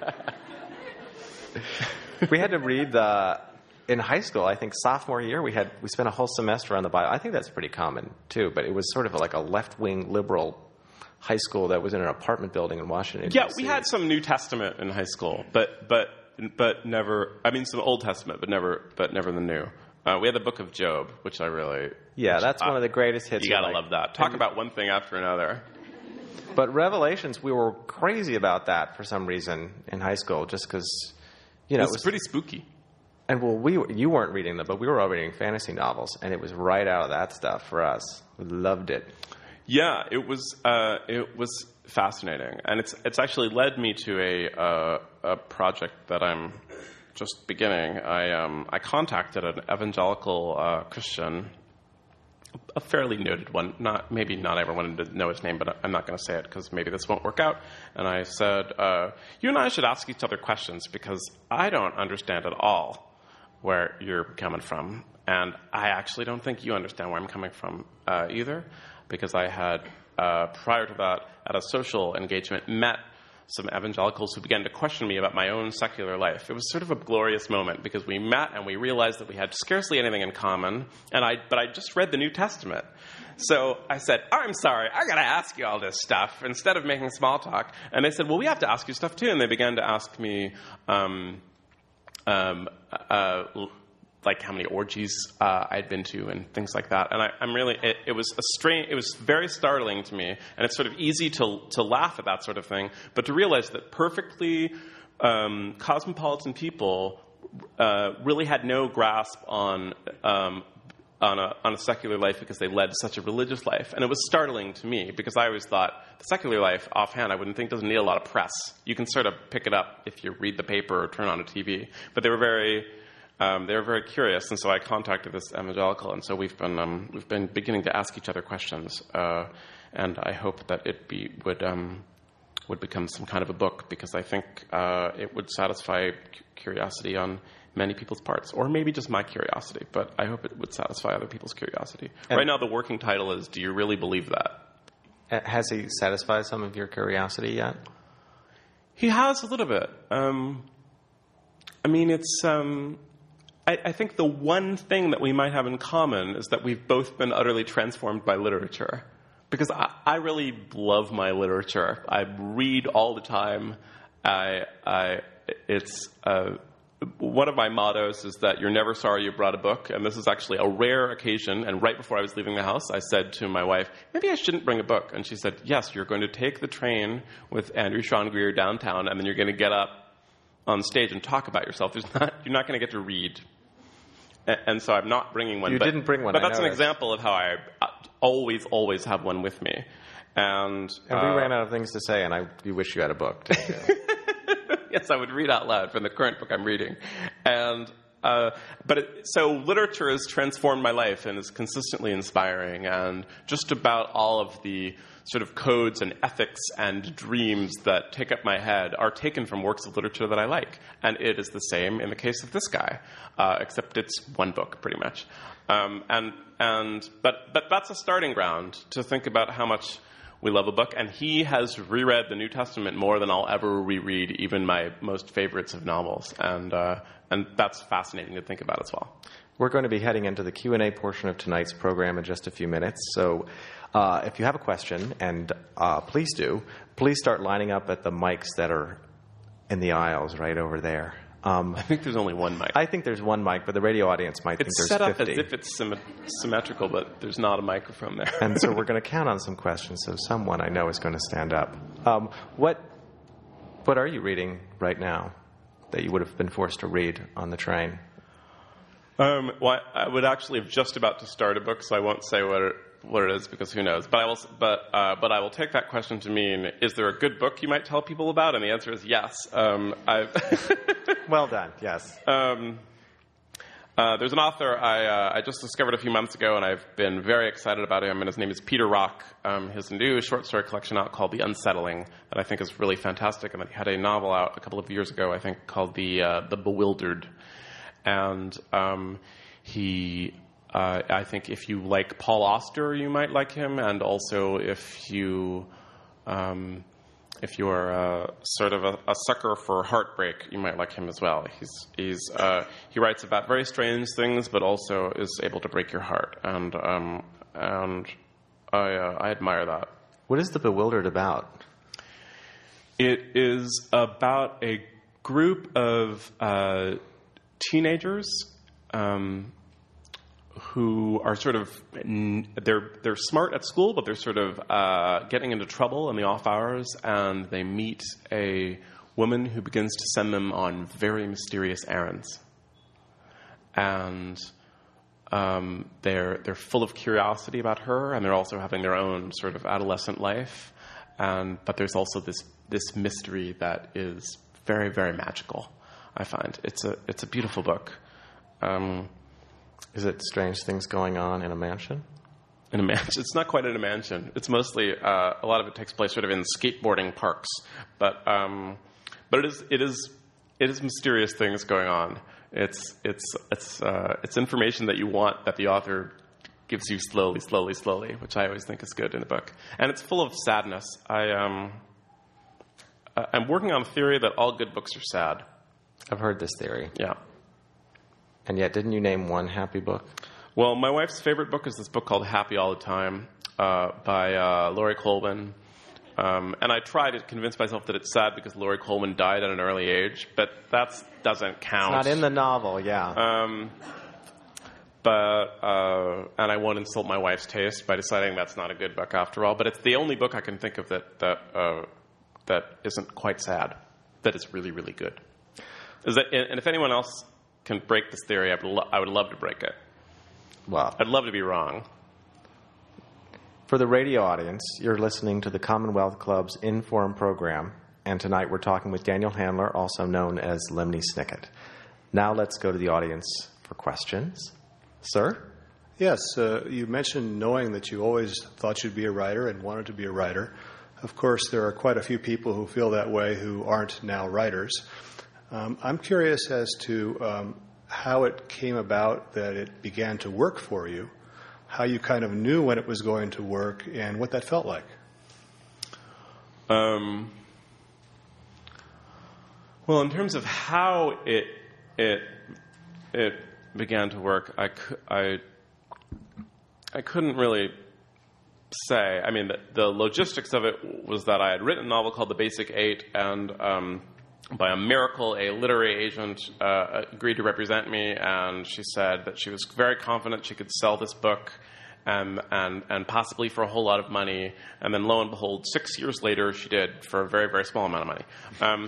We had to read the... In high school, I think sophomore year, we had we spent a whole semester on the Bible. I think that's pretty common, too, but it was sort of like a left-wing liberal high school that was in an apartment building in Washington, Yeah, D C. We had some New Testament in high school, but but but never, I mean, some Old Testament, but never but never the New. Uh, we had the Book of Job, which I really... Yeah, that's I, one of the greatest hits. You got to like, love that. Talk about one thing after another. But Revelations, we were crazy about that for some reason in high school, just because, you know... It was, it was pretty spooky. And well, we you weren't reading them, but we were all reading fantasy novels, and it was right out of that stuff for us. We loved it. Yeah, it was uh, it was fascinating, and it's it's actually led me to a uh, a project that I'm just beginning. I um, I contacted an evangelical uh, Christian, a fairly noted one. Not maybe not everyone to know his name, but I'm not going to say it because maybe this won't work out. And I said, uh, you and I should ask each other questions because I don't understand at all where you're coming from, and I actually don't think you understand where I'm coming from uh, either, because I had, uh, prior to that, at a social engagement, met some evangelicals who began to question me about my own secular life. It was sort of a glorious moment, because we met and we realized that we had scarcely anything in common, and I, but I just read the New Testament, So I said, I'm sorry, I got to ask you all this stuff instead of making small talk. And they said, well, we have to ask you stuff too. And they began to ask me, um, um, uh, like how many orgies uh, I'd been to and things like that. And I, I'm really, it, it was a strange, it was very startling to me. And it's sort of easy to to laugh at that sort of thing, but to realize that perfectly um, cosmopolitan people uh, really had no grasp on um, on a on a secular life because they led such a religious life. And it was startling to me because I always thought the secular life, offhand, I wouldn't think doesn't need a lot of press. You can sort of pick it up if you read the paper or turn on a T V. But they were very Um, they were very curious, and so I contacted this evangelical, and so we've been um, we've been beginning to ask each other questions, uh, and I hope that it be would um, would become some kind of a book, because I think uh, it would satisfy curiosity on many people's parts, or maybe just my curiosity, but I hope it would satisfy other people's curiosity. And right now, the working title is "Do You Really Believe That?" Has he satisfied some of your curiosity yet? He has a little bit. Um, I mean, it's. Um, I, I think the one thing that we might have in common is that we've both been utterly transformed by literature. Because I, I really love my literature. I read all the time. I, I, it's uh, one of my mottos is that you're never sorry you brought a book. And this is actually a rare occasion. And right before I was leaving the house, I said to my wife, maybe I shouldn't bring a book. And she said, yes, you're going to take the train with Andrew Sean Greer downtown, and then you're going to get up on stage and talk about yourself. There's not, you're not going to get to read. And, and so I'm not bringing one. You but, didn't bring one. But that's an example of how I always, always have one with me. And, and uh, we ran out of things to say, and I you wish you had a book. Yes, I would read out loud from the current book I'm reading. And uh, but it, so literature has transformed my life and is consistently inspiring. And just about all of the sort of codes and ethics and dreams that take up my head are taken from works of literature that I like. And it is the same in the case of this guy, uh, except it's one book, pretty much. Um, and and but but that's a starting ground to think about how much we love a book. And he has reread the New Testament more than I'll ever reread even my most favorites of novels. And uh, and that's fascinating to think about as well. We're going to be heading into the Q and A portion of tonight's program in just a few minutes. So uh, if you have a question, and uh, please do, please start lining up at the mics that are in the aisles right over there. Um, I think there's only one mic. I think there's one mic, but the radio audience might it's think there's fifty. It's set up as if it's symmet- symmetrical, but there's not a microphone there. And so we're going to count on some questions, so someone I know is going to stand up. Um, what what are you reading right now that you would have been forced to read on the train? Um, well, I would actually have just about to start a book, so I won't say what it, what it is, because who knows. But I will, but uh, but I will take that question to mean: is there a good book you might tell people about? And the answer is yes. Um, I've well done. Yes. Um, uh, there's an author I uh, I just discovered a few months ago, and I've been very excited about him. And his name is Peter Rock. Um, his new short story collection out called The Unsettling that I think is really fantastic, and that he had a novel out a couple of years ago, I think, called The uh, The Bewildered. And um, he, uh, I think if you like Paul Auster, you might like him. And also if you, um, if you're uh, sort of a, a sucker for heartbreak, you might like him as well. He's, he's, uh, he writes about very strange things, but also is able to break your heart. And, um, and I, uh, I admire that. What is The Bewildered about? It is about a group of uh, teenagers um, who are sort of they're they're smart at school, but they're sort of uh, getting into trouble in the off hours, and they meet a woman who begins to send them on very mysterious errands, and um, they're they're full of curiosity about her, and they're also having their own sort of adolescent life, and but there's also this this mystery that is very very magical. I find it's a it's a beautiful book. Um, Is it strange things going on in a mansion? In a mansion, it's not quite in a mansion. It's mostly uh, a lot of it takes place sort of in skateboarding parks, but um, but it is it is it is mysterious things going on. It's it's it's uh, it's information that you want that the author gives you slowly, slowly, slowly, which I always think is good in a book, and it's full of sadness. I um I'm working on a theory that all good books are sad. I've heard this theory. Yeah. And yet, didn't you name one happy book? Well, my wife's favorite book is this book called Happy All the Time uh, by uh, Laurie Coleman. Um, and I try to convince myself that it's sad because Laurie Coleman died at an early age, but that doesn't count. It's not in the novel, yeah. Um, but uh, and I won't insult my wife's taste by deciding that's not a good book after all. But it's the only book I can think of that that uh, that isn't quite sad. That is really, really good. Is that, and if anyone else can break this theory, I would lo- I would love to break it. Well, I'd love to be wrong. For the radio audience, you're listening to the Commonwealth Club's In-Forum program, and tonight we're talking with Daniel Handler, also known as Lemony Snicket. Now let's go to the audience for questions. Sir? Yes, uh, you mentioned knowing that you always thought you'd be a writer and wanted to be a writer. Of course, there are quite a few people who feel that way who aren't now writers. Um, I'm curious as to um, how it came about that it began to work for you, how you kind of knew when it was going to work, and what that felt like. Um, well, in terms of how it it it began to work, I, I, I couldn't really say. I mean, the, the logistics of it was that I had written a novel called The Basic Eight, and um, by a miracle, a literary agent uh, agreed to represent me, and she said that she was very confident she could sell this book and, and, and possibly for a whole lot of money. And then, lo and behold, six years later, she did for a very, very small amount of money. Um,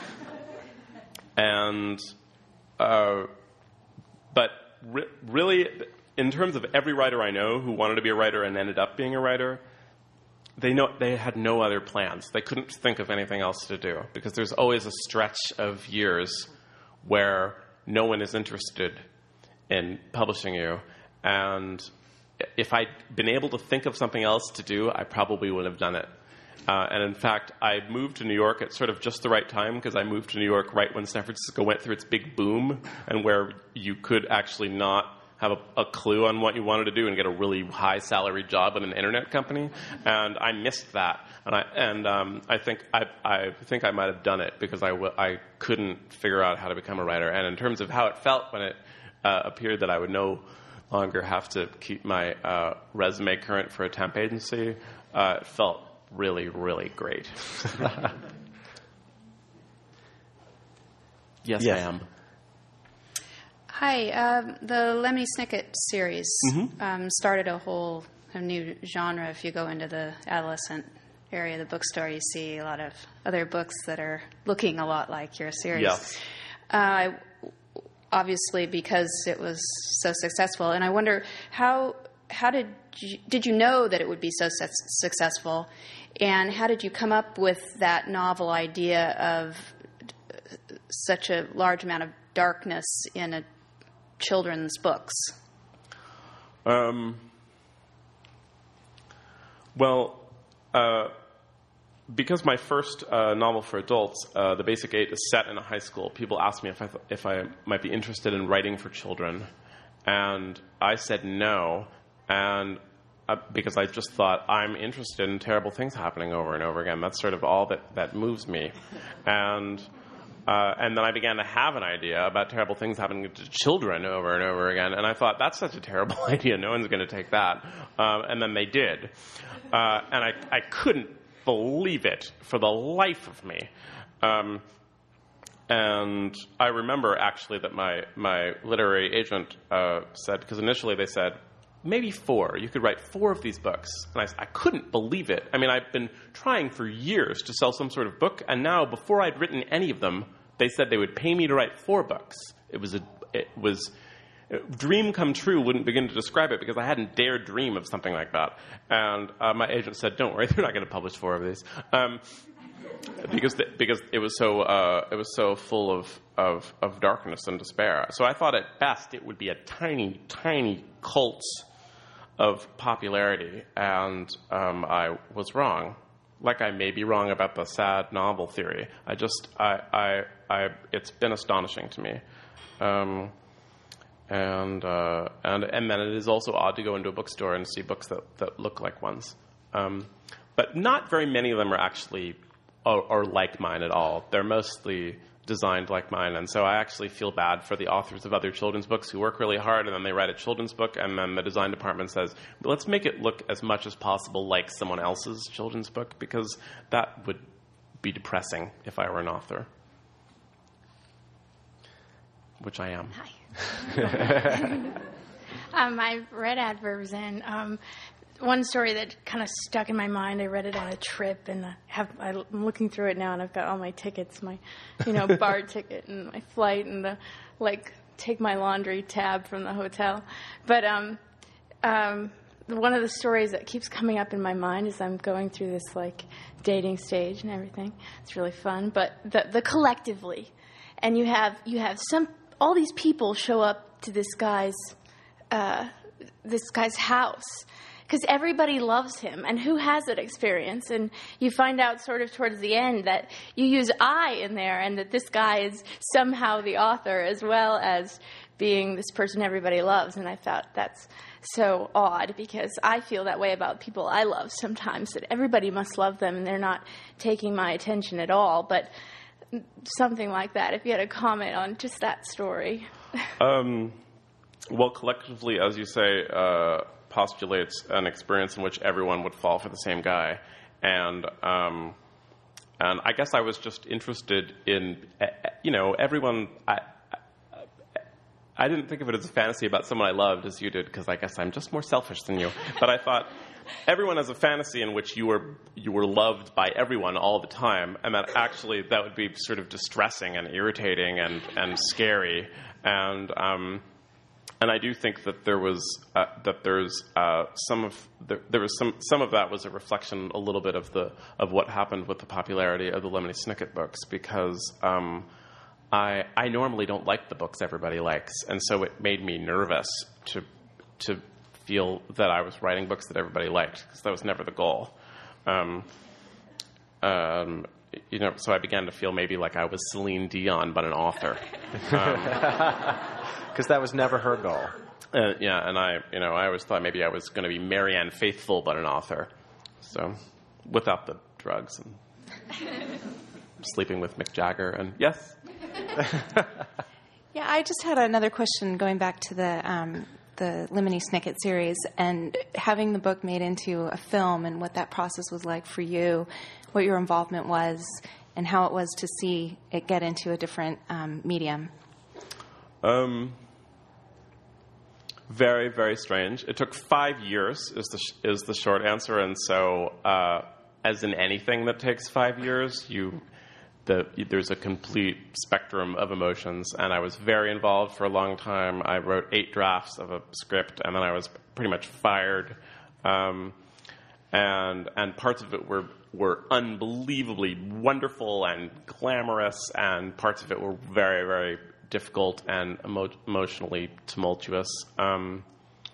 and, uh, but re- really, in terms of every writer I know who wanted to be a writer and ended up being a writer, They know they had no other plans. They couldn't think of anything else to do because there's always a stretch of years where no one is interested in publishing you. And if I'd been able to think of something else to do, I probably would have done it. Uh, and in fact, I moved to New York at sort of just the right time because I moved to New York right when San Francisco went through its big boom and where you could actually not have a, a clue on what you wanted to do and get a really high salary job at an internet company, and I missed that. And I and um, I think I I think I might have done it because I, w- I couldn't figure out how to become a writer. And in terms of how it felt when it uh, appeared that I would no longer have to keep my uh, resume current for a temp agency, uh, it felt really really great. Yes, yes, ma'am. Hi, um, the Lemony Snicket series Mm-hmm. um, started a whole a new genre. If you go into the adolescent area of the bookstore, you see a lot of other books that are looking a lot like your series. Yes. Uh, obviously, because it was so successful, and I wonder how how did you, did you know that it would be so su- successful, and how did you come up with that novel idea of such a large amount of darkness in a children's books? Um, well, uh, because my first uh, novel for adults, uh, The Basic Eight, is set in a high school, people asked me if I th- if I might be interested in writing for children, and I said no, and uh, because I just thought I'm interested in terrible things happening over and over again. That's sort of all that, that moves me, and. Uh, and then I began to have an idea about terrible things happening to children over and over again. And I thought, that's such a terrible idea. No one's going to take that. Um, and then they did. Uh, and I, I couldn't believe it for the life of me. Um, and I remember, actually, that my, my literary agent uh, said, because initially they said, maybe four. You could write four of these books. And I, I couldn't believe it. I mean, I've been trying for years to sell some sort of book, and now, before I'd written any of them, they said they would pay me to write four books. It was a, it was, dream come true wouldn't begin to describe it because I hadn't dared dream of something like that. And uh, my agent said, don't worry, they're not going to publish four of these. Um, because the, because it was so uh, it was so full of, of, of darkness and despair. So I thought at best it would be a tiny, tiny cult of popularity, and um, I was wrong. Like I may be wrong about the sad novel theory. I just, I, I, I it's been astonishing to me, um, and uh, and and then it is also odd to go into a bookstore and see books that, that look like ones, um, but not very many of them are actually are, are like mine at all. They're mostly designed like mine. And so I actually feel bad for the authors of other children's books who work really hard, and then they write a children's book, and then the design department says, let's make it look as much as possible like someone else's children's book, because that would be depressing if I were an author. Which I am. Hi. um, I've read Adverbs, and um, one story that kind of stuck in my mind, I read it on a trip, and I have, I'm looking through it now, and I've got all my tickets, my, you know, bar ticket, and my flight, and the, like, take my laundry tab from the hotel. But um, um, one of the stories that keeps coming up in my mind as I'm going through this, like, dating stage and everything. It's really fun. But the, the collectively, and you have you have some... all these people show up to this guy's uh, this guy's house because everybody loves him. And who has that experience? And you find out sort of towards the end that you use I in there, and that this guy is somehow the author as well as being this person everybody loves. And I thought that's so odd, because I feel that way about people I love sometimes, that everybody must love them and they're not taking my attention at all. But something like that, if you had a comment on just that story. um, well, collectively, as you say, uh, postulates an experience in which everyone would fall for the same guy. And um, and I guess I was just interested in, you know, everyone... I, I didn't think of it as a fantasy about someone I loved as you did, because I guess I'm just more selfish than you. But I thought everyone has a fantasy in which you were you were loved by everyone all the time, and that actually that would be sort of distressing and irritating and, and scary. And um, and I do think that there was uh, that there's uh, some of the, there was some some of that was a reflection a little bit of the of what happened with the popularity of the Lemony Snicket books, because. Um, I, I normally don't like the books everybody likes, and so it made me nervous to to feel that I was writing books that everybody liked, because that was never the goal. Um, um, you know, so I began to feel maybe like I was Celine Dion, but an author, because um, that was never her goal. Uh, yeah, and I, you know, I always thought maybe I was going to be Marianne Faithfull, but an author, so without the drugs and sleeping with Mick Jagger, and yes. Yeah, I just had another question going back to the um, the Lemony Snicket series and having the book made into a film, and what that process was like for you, what your involvement was, and how it was to see it get into a different um, medium. Um, very, very strange. It took five years is the sh- is the short answer, and so uh, as in anything that takes five years, you. The, there's a complete spectrum of emotions, and I was very involved for a long time. I wrote eight drafts of a script, and then I was pretty much fired. Um, and and parts of it were were unbelievably wonderful and glamorous, and parts of it were very, very difficult and emo- emotionally tumultuous. Um,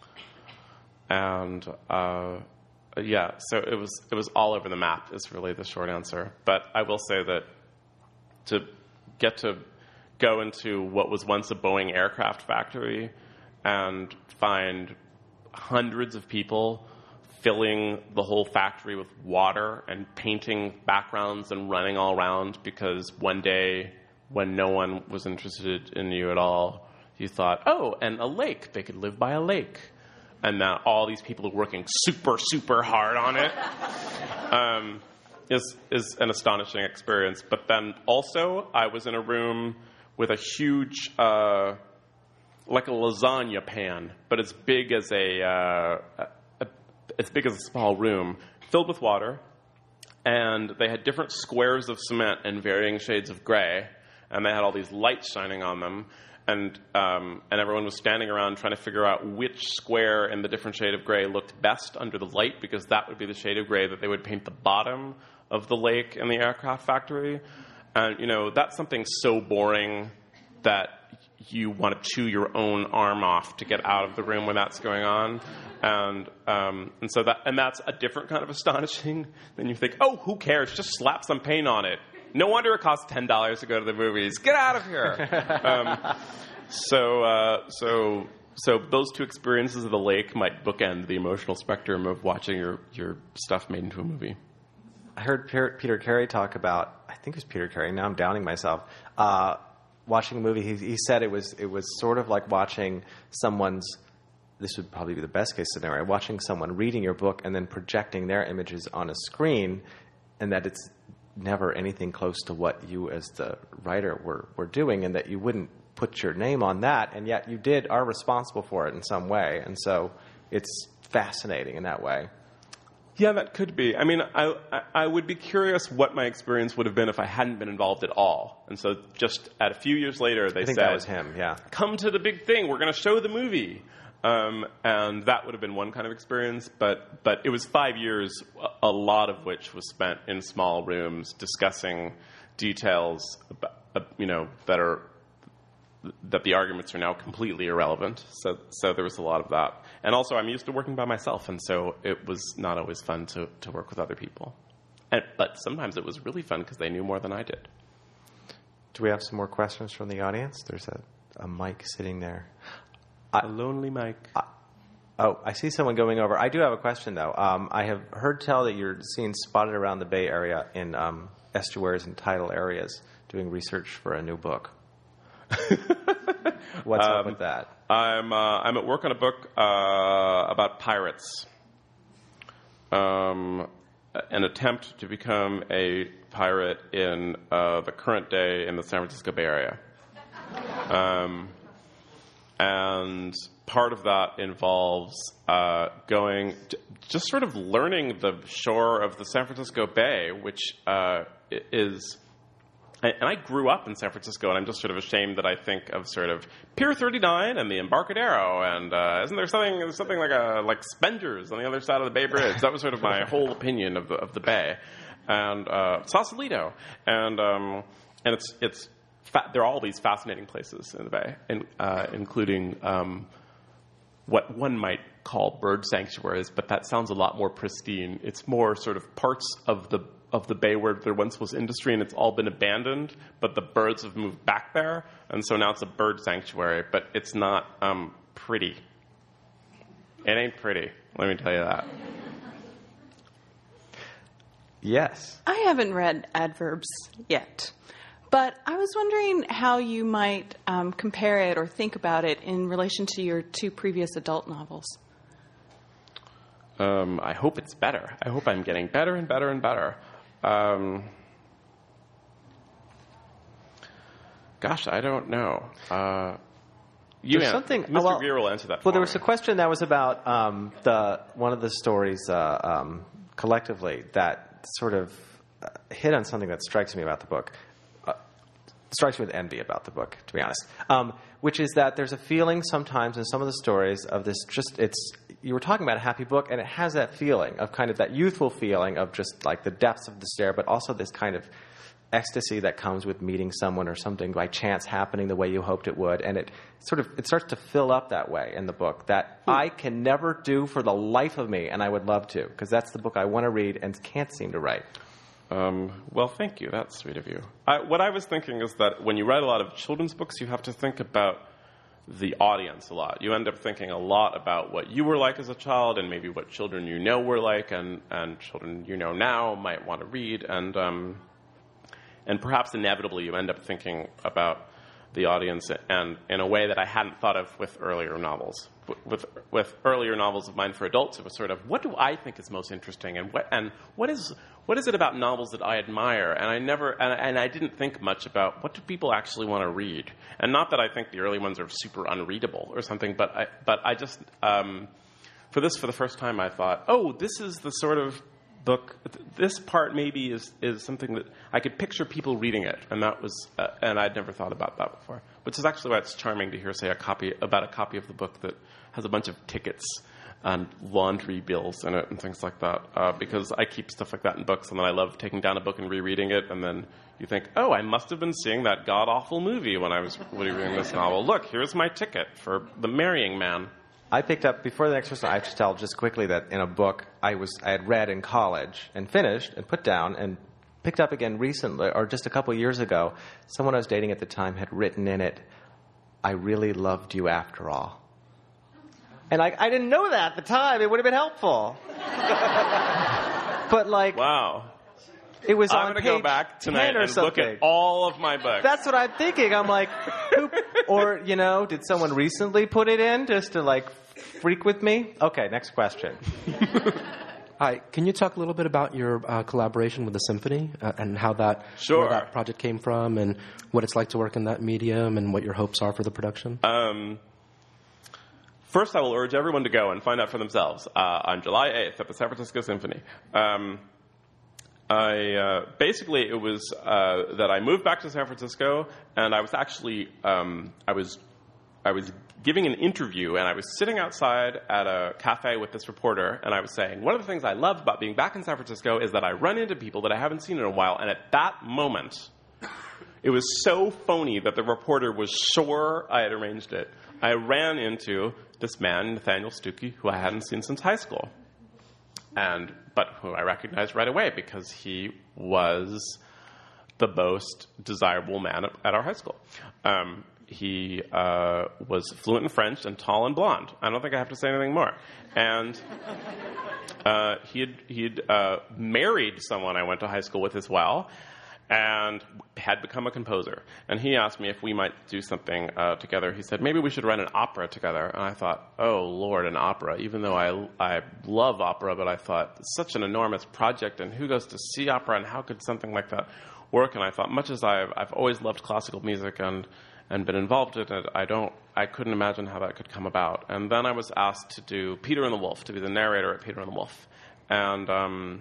and uh, yeah, so it was it was all over the map. Is really the short answer. But I will say that. To get to go into what was once a Boeing aircraft factory and find hundreds of people filling the whole factory with water and painting backgrounds and running all around because one day when no one was interested in you at all, you thought, oh, and a lake. They could live by a lake. And now all these people are working super, super hard on it. um, Is is an astonishing experience. But then also, I was in a room with a huge, uh, like a lasagna pan, but as big as a, uh, a, as big as a small room, filled with water, and they had different squares of cement in varying shades of gray, and they had all these lights shining on them, and um, and everyone was standing around trying to figure out which square in the different shade of gray looked best under the light, because that would be the shade of gray that they would paint the bottom of the lake in the aircraft factory. And, you know, that's something so boring that you want to chew your own arm off to get out of the room when that's going on. And um, and so that and that's a different kind of astonishing than you think, oh, who cares? Just slap some paint on it. No wonder it costs ten dollars to go to the movies. Get out of here. um, so uh, so so those two experiences of the lake might bookend the emotional spectrum of watching your, your stuff made into a movie. I heard Peter Carey talk about I think it was Peter Carey. Now I'm downing myself. Uh, watching a movie, he, he said it was it was sort of like watching someone's. This would probably be the best case scenario. Watching someone reading your book and then projecting their images on a screen, and that it's never anything close to what you as the writer were were doing, and that you wouldn't put your name on that, and yet you did are responsible for it in some way, and so it's fascinating in that way. Yeah, that could be. I mean, I, I would be curious what my experience would have been if I hadn't been involved at all. And so just at a few years later, they I think said, that was him, yeah. Come to the big thing. We're going to show the movie. Um, and that would have been one kind of experience. But, but it was five years, a lot of which was spent in small rooms discussing details, about, you know, that are that the arguments are now completely irrelevant. So, so there was a lot of that. And also, I'm used to working by myself, and so it was not always fun to, to work with other people. And, but sometimes it was really fun because they knew more than I did. Do we have some more questions from the audience? There's a, a mic sitting there. A lonely mic. I, oh, I see someone going over. I do have a question, though. Um, I have heard tell that you're seen spotted around the Bay Area in um, estuaries and tidal areas doing research for a new book. What's um, up with that? I'm uh, I'm at work on a book uh, about pirates. Um, an attempt to become a pirate in uh, the current day in the San Francisco Bay Area. Um, and part of that involves uh, going, to, just sort of learning the shore of the San Francisco Bay, which uh, is. And I grew up in San Francisco, and I'm just sort of ashamed that I think of sort of Pier thirty-nine and the Embarcadero, and uh, isn't there something something like a like Spender's on the other side of the Bay Bridge? That was sort of my whole opinion of the of the Bay, and uh, Sausalito, and um, and it's it's fa- there are all these fascinating places in the Bay, and uh, including um, what one might call bird sanctuaries, but that sounds a lot more pristine. It's more sort of parts of the of the bay where there once was industry and it's all been abandoned, but the birds have moved back there, and so now it's a bird sanctuary, but it's not um, pretty. It ain't pretty, let me tell you that. Yes. I haven't read Adverbs yet, but I was wondering how you might um, compare it or think about it in relation to your two previous adult novels. Um, I hope it's better. I hope I'm getting better and better and better. Um, gosh, I don't know. Uh, you There's an- something. Mister Well, Greer will answer that. Well, for there was me. a question that was about um, the one of the stories uh, um, collectively that sort of uh, hit on something that strikes me about the book. Uh, strikes me with envy about the book, to be honest. Um, which is that there's a feeling sometimes in some of the stories of this. Just it's. You were talking about a happy book, and it has that feeling of kind of that youthful feeling of just like the depths of despair, but also this kind of ecstasy that comes with meeting someone or something by chance happening the way you hoped it would. And it sort of it starts to fill up that way in the book that hmm. I can never do for the life of me, and I would love to, because that's the book I want to read and can't seem to write. Um, well, thank you. That's sweet of you. I, what I was thinking is that when you write a lot of children's books, you have to think about the audience a lot. You end up thinking a lot about what you were like as a child and maybe what children you know were like and, and children you know now might want to read. And um, and perhaps inevitably you end up thinking about the audience and in a way that I hadn't thought of with earlier novels. With with earlier novels of mine for adults, it was sort of, what do I think is most interesting, and what and what is what is it about novels that I admire? And I never and, and I didn't think much about what do people actually want to read. And not that I think the early ones are super unreadable or something, but I but I just um, for this for the first time I thought, oh, this is the sort of book. This part maybe is is something that I could picture people reading it, and that was uh, and I'd never thought about that before. Which is actually why it's charming to hear say a copy about a copy of the book that has a bunch of tickets and laundry bills in it and things like that. Uh, because I keep stuff like that in books, and then I love taking down a book and rereading it, and then you think, oh, I must have been seeing that god-awful movie when I was reading this novel. Look, here's my ticket for The Marrying Man. I picked up, before the next person, I have to tell just quickly that in a book I was I had read in college and finished and put down and picked up again recently, or just a couple of years ago, someone I was dating at the time had written in it, I really loved you after all. And I, I didn't know that at the time. It would have been helpful. But like... Wow. It was I'm on going to page go back tonight ten or and something. look at all of my books. That's what I'm thinking. I'm like, who, or, you know, did someone recently put it in just to, like, freak with me? Okay, next question. Hi, can you talk a little bit about your uh, collaboration with the symphony uh, and how that, sure. where that project came from and what it's like to work in that medium and what your hopes are for the production? Um, first, I will urge everyone to go and find out for themselves uh, on July eighth at the San Francisco Symphony. Um, I uh, basically it was uh, that I moved back to San Francisco, and I was actually um, I was I was giving an interview, and I was sitting outside at a cafe with this reporter, and I was saying, one of the things I loved about being back in San Francisco is that I run into people that I haven't seen in a while, and at that moment, it was so phony that the reporter was sure I had arranged it. I ran into this man, Nathaniel Stuckey, who I hadn't seen since high school, and but who I recognized right away because he was the most desirable man at, at our high school. Um, He uh, was fluent in French and tall and blonde. I don't think I have to say anything more. And uh, he had he'd uh, married someone I went to high school with as well, and had become a composer. And he asked me if we might do something uh, together. He said, maybe we should write an opera together. And I thought, oh, Lord, an opera. Even though I, I love opera, but I thought, it's such an enormous project, and who goes to see opera, and how could something like that work? And I thought, much as I've, I've always loved classical music and and been involved in it, I don't, I couldn't imagine how that could come about. And then I was asked to do Peter and the Wolf, to be the narrator at Peter and the Wolf. And um,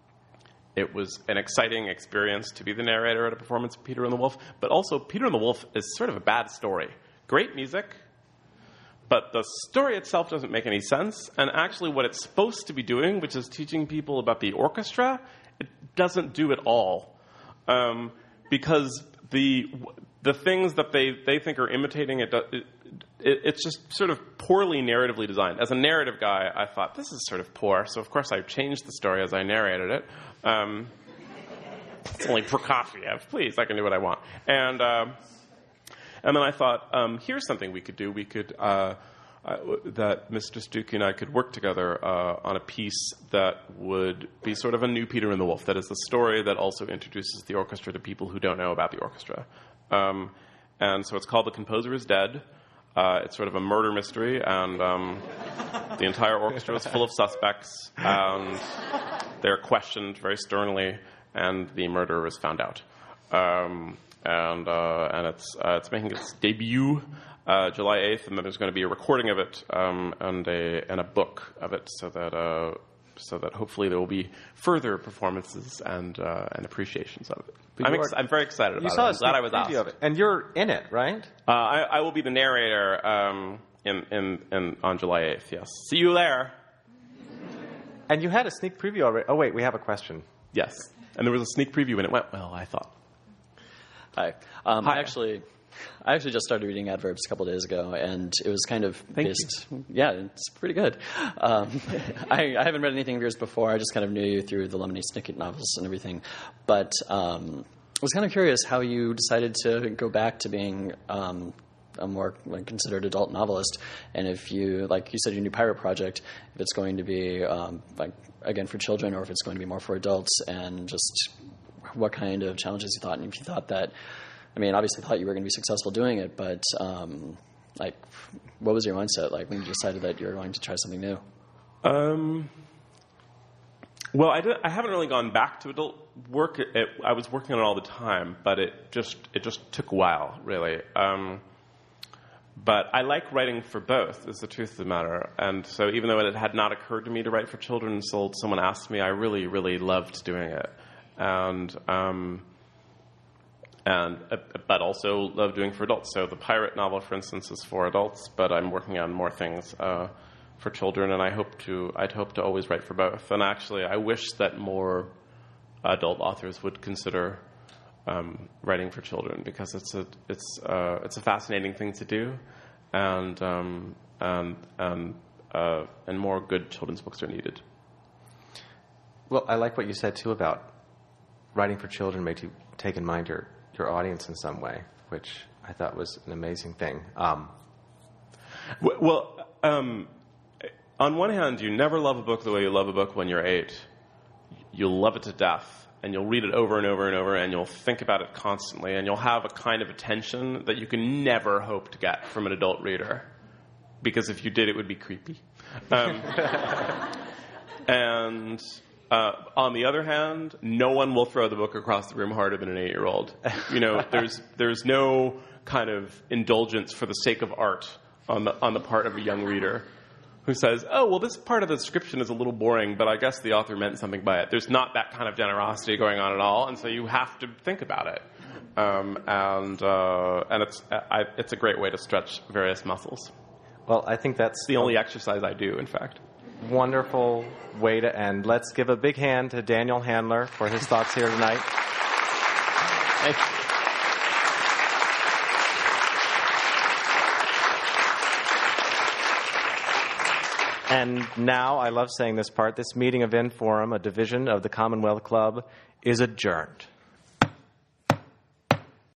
it was an exciting experience to be the narrator at a performance of Peter and the Wolf. But also, Peter and the Wolf is sort of a bad story. Great music, but the story itself doesn't make any sense. And actually what it's supposed to be doing, which is teaching people about the orchestra, it doesn't do at all. Um, because the... The things that they, they think are imitating, it, it, it, it's just sort of poorly narratively designed. As a narrative guy, I thought, this is sort of poor. So, of course, I changed the story as I narrated it. Um, it's only Prokofiev. Please, I can do what I want. And, uh, and then I thought, um, here's something we could do. We could, uh, uh, that Mister Stuckey and I could work together uh, on a piece that would be sort of a new Peter and the Wolf. That is the story that also introduces the orchestra to people who don't know about the orchestra. Um, and so it's called The Composer is Dead. Uh, it's sort of a murder mystery, and um, the entire orchestra is full of suspects, and they're questioned very sternly, and the murderer is found out. Um, and uh, and it's uh, it's making its debut uh, July eighth, and then there's going to be a recording of it um, and a and a book of it, so that uh, so that hopefully there will be further performances and uh, and appreciations of it. I'm, ex- I'm very excited about you it. saw I'm glad I was asked. Of it. And you're in it, right? Uh, I, I will be the narrator um, in, in, in on July eighth, yes. See you there. And you had a sneak preview already. Oh, wait, we have a question. Yes. And there was a sneak preview, and it went well, I thought. Hi. Um, Hi. I actually... I actually just started reading Adverbs a couple days ago, and it was kind of Thank based. You. Yeah, it's pretty good. Um, I, I haven't read anything of yours before. I just kind of knew you through the Lemony Snicket novels and everything. But um, I was kind of curious how you decided to go back to being um, a more like, considered adult novelist, and if you, like you said, your new pirate project, if it's going to be um, like again for children, or if it's going to be more for adults, and just what kind of challenges you thought, and if you thought that. I mean, obviously thought you were going to be successful doing it, but um, like, what was your mindset like when you decided that you were going to try something new? Um, well, I, did, I haven't really gone back to adult work. It, it, I was working on it all the time, but it just it just took a while, really. Um, but I like writing for both, is the truth of the matter. And so even though it had not occurred to me to write for children until someone asked me, I really, really loved doing it. And... Um, And, uh, but also love doing for adults. So the pirate novel, for instance, is for adults, but I'm working on more things uh, for children, and I hope to. I'd hope to always write for both. And actually, I wish that more adult authors would consider um, writing for children, because it's a it's uh, it's a fascinating thing to do, and um, and and uh, and more good children's books are needed. Well, I like what you said too about writing for children makes you take in mind your. your audience in some way, which I thought was an amazing thing. Um, well, um, on one hand, you never love a book the way you love a book when you're eight. You'll love it to death. and you'll read it over and over and over, and you'll think about it constantly, and you'll have a kind of attention that you can never hope to get from an adult reader, because if you did, it would be creepy. Um, and uh, on the other hand, no one will throw the book across the room harder than an eight-year-old. You know, there's there's no kind of indulgence for the sake of art on the on the part of a young reader who says, oh, well, this part of the description is a little boring, but I guess the author meant something by it. There's not that kind of generosity going on at all, and so you have to think about it. Um, and uh, and it's I, it's a great way to stretch various muscles. Well, I think that's It's the only exercise I do, in fact. Wonderful way to end. Let's give a big hand to Daniel Handler for his thoughts here tonight. Thank you. And now, I love saying this part, this meeting of Inforum, a division of the Commonwealth Club, is adjourned.